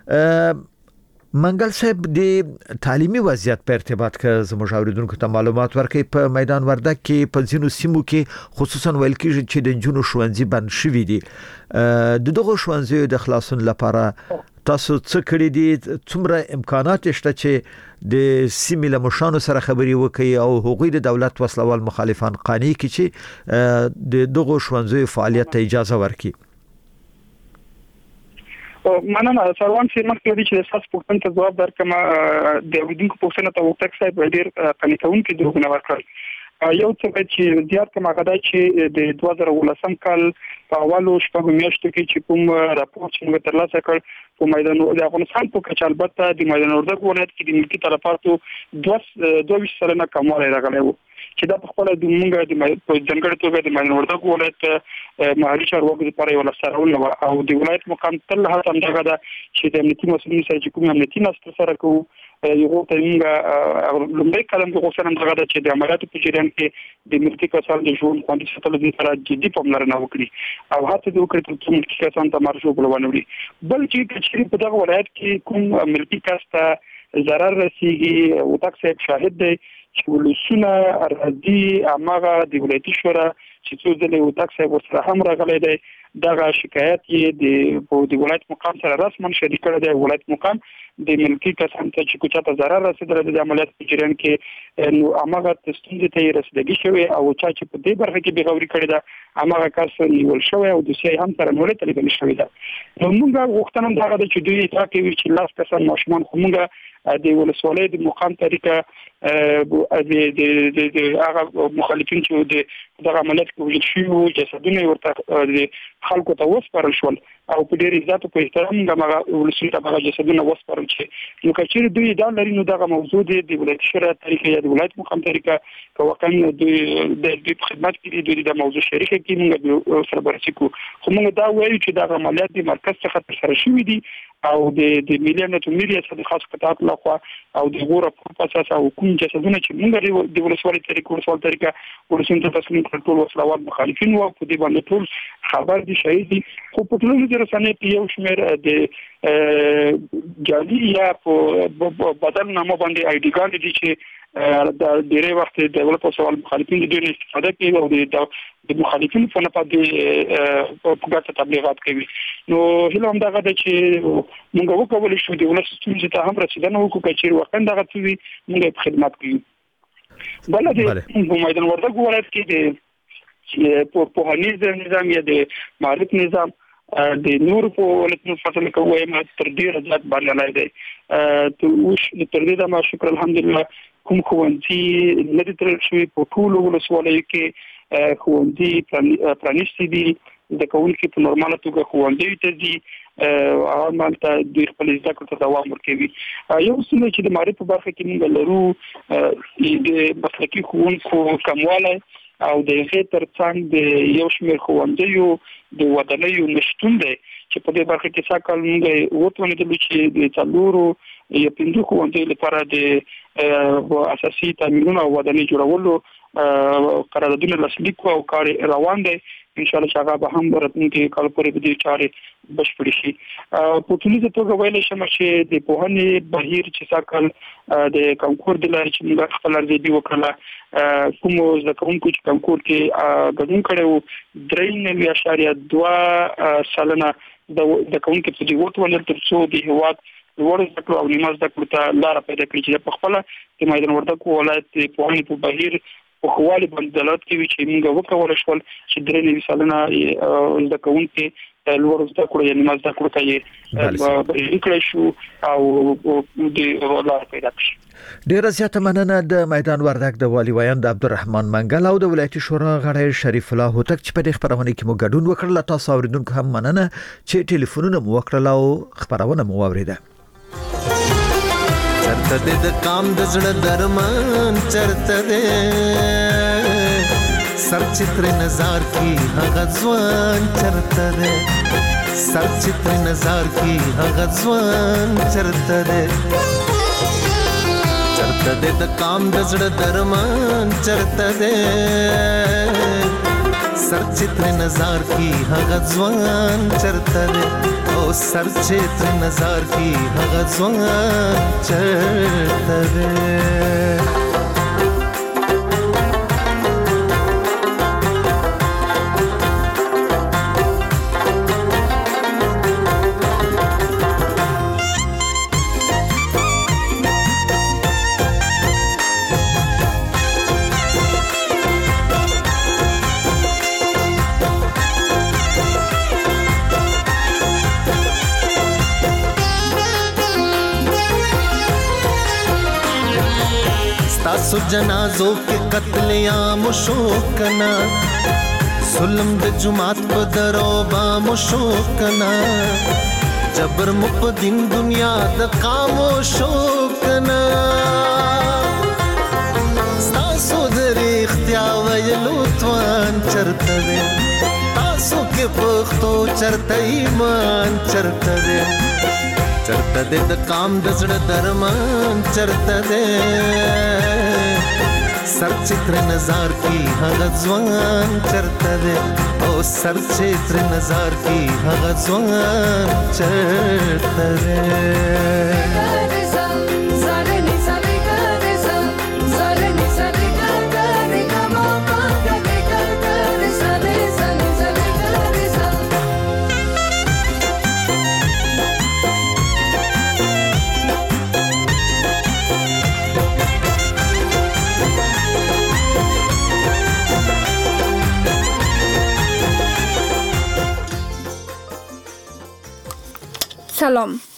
Speaker 6: منګل صاحب د تعلیمي وضعیت په ارتباط کې زموږ اوریدونکو ته معلومات ورکړي په میدان وردګ کې په ځینو سیمو کې خصوصا ویل کېږي چې د جنونو ښوونځي بند شوي دي د دغه ښوونځیو د خلاصون لپاره تاسو څه کړی دي څومره امکانات شته چې د سیمې له مشانو سره خبري وکړي او حقوقي د دولت وسلوال مخالفان قانوني کې چې د دغه ښوونځیو فعالیت ته اجازه ورکړي
Speaker 7: مننه سروان چې مخکې د چې اساس پوښتنه ته جواب درکم د اوریدونکو پوښتنه ته وکړ صاحب ډیر قانع کوونکی دروغ نه ورکړ یو څه چې زیات کوم هغه چې د دوه زره ولسم کال په اولو شپږ میاشتو کې چې کوم راپور چې موږ ترلاسه کړ په میدان د افغانستان په کچه البته د میدان وردګ ولایت کې د ملکی تلفاتو دوه ویشت سلنه کموالی راغلی و چې دا په خپل د موږ د ځنګړې توګه د میدان وردګ ولایت محلي چارواکو لپاره یو لاسرول او د ولایت مقام تل هڅه همدغه ده چې د امنیتي مسؤلینو سره چې کوم امنیتي ناستې سره کوو یو ته موږ لومړی قدم کې غوښتنه همدغه ده چې د عملیاتو په جریان کې د ملکي کسانو د ژوند خوندي ساتلو لپاره جدي پاملرنه وکړي او هڅه دې وکړي ترڅو ملکي کسانو ته مرجو ونه وړي بل چې چې په دغه ولایت کې کوم ملکي کس ته ضرر رسیږي او تاسو شاهد دی چې ولسونه راځي امغه د ولایتي شورا چې څو ځله و تاسو ورسره هم راغلي دی دغه شکایت یې د د ولایت مقام سره رسمن شریک کړی دی ولایت مقام د ملکی کسان ته چې کوچا ته ضرر رسیدل د عملیات په جریان کې نو امغه ستونزې ته رسیدګي شوی او چا چې په دې برخه کې بغاوري کړی دا امغه کس نیول شوی او د سي هم سره نورې تلګل شوی دا نو موږ غوښتنه دا ده چې دوی اطلاع کوي چې لاس کسان ماشومان خو موږ د ولسوالۍ د مقام طریقه د د د هغه مخالفین چې د دغه عملیات کې وجود شوی جسدونه ورته د خلکو ته وسپارل شول او په ډېر عزت او په احترام دغه ولسوالۍ ته هغه جسدونه وسپارل چې نو کچېر دوی دا لري نو دغه موضوع د ولایت شورا طریقه یا د ولایت مقام طریقه کوکن دوی د خدمت کې دوی د موضوع شریک کې موږ سره بررسي کوو خو موږ دا وایو چې دغه عملیات د مرکز څخه ترسره شوي دي او د د ملي امنیت او ملي اساسي خاص قطاعات لخوا او د غوړه په اساس او کوم جسدونه چې موږ د ولسوالۍ طریقې ورسول طریقه ورسول ته تسلیم کړل ټول وسلوال مخالفین وو په دې باندې ټول خبر دي شهید دي خو په ټولو د رسنۍ په یو شمېر د جالي یا په بدل نامه باندې آی ډي ګان دي چې د ډېرې وخت د دولت او سوال مخالفین د دې استفاده کوي او د د مخالفین په نه پاتې په ګټه تبلیغات کوي نو هله هم دغه چې موږ وکولای شو د ولس ستونزې ته هم رسیدنه وکړو چې وخت دغه څه وي موږ په خدمت کوو بل د میدان وردګ ولایت کې د په هنیز نظام یا د معرف نظام د نور په ولایتونو فاصله کوي ما تر ډیره ځات باندې لای دی ته اوس تر دې دا ما شکر الحمدلله کوم خوندې لري تر شوی په ټول ولسوالۍ کې خوندې پرانیستي دي د کول کې په نورماله توګه خوندې ته دي او مالته د خپل زده کړو ته دوام ورکوي یو څه چې د معرفت په برخه کې موږ لرو د مسلکي ښوونکو کموالی او د هغې ترڅنګ د یو شمېر ښوونځیو د ودانیو نشتون دی چې په دې برخه کې څه کال موږ وتوانېدلو چې د څلورو یا پنځو ښوونځیو لپاره د اساسي تامینونو او ودانۍ جوړولو قراردادونه لاسلیک او کار روان دی ان شاء الله چې هغه به هم راتلونکي کال پورې به دې چارې بشپړې شي په ټولیزه توګه ویلی شم چې د پوهنې بهیر چې څه کال د کانکور د لارې چې موږ خپل ارزیابي وکړله کومو زده کوونکو چې کانکور کې ګډون کړی و درې نوي اعشاریه دوه سلنه د زده کوونکو په دې وتوانېدل تر څو د هېواد لوړ زده کړو او نیمه زده کړو ته لاره پیدا کړي چې په خپله د میدان وردګ ولایت د پوهنې په بهیر په خوالي باندې دلالت کوي چې موږ وکولای شول چې درې نوي سلنه زده کوونکي لوړ زده کړو یا نیمه زده کړو ته یې بریالي کړی شو او د لاره پیدا کړي
Speaker 6: ډیره زیاته مننه د میدان وردګ د والي ویاند عبدالرحمن منګل او د ولایتي شورا غړی شریف الله هوتک چې په دې خبرونه کې مو ګډون وکړل تاسو اوریدونکو هم مننه چې ټلیفونونه مو وکړل او خبرونه مو واوریده
Speaker 19: چرته د کام د زړه درمان چرته دې سرچتر نظر کی هغه ځوان چرته دې سرچتر نظر کی هغه ځوان چرته دې چرته دې د کام د زړه درمان چرته دې سرچتر نظر کی هغه ځوان چرته دې او سرچتر نظر کی هغه ځوان چرته دې سو جنازو کې قتل عام شو کنا ظلم د جماعت په درو با مو شو کنا جبر مو په دین دنیا د قامو شو کنا تاسو د اختیا ویلو توان چرته دی تاسو کې پختو چرته ایمان چرته دی چرته دې د کام د زړه درمان چرته دې سر چتر نظر کی هغه ځوان چرته دې او سر چتر نظر کی هغه ځوان چرته دې
Speaker 20: سلام،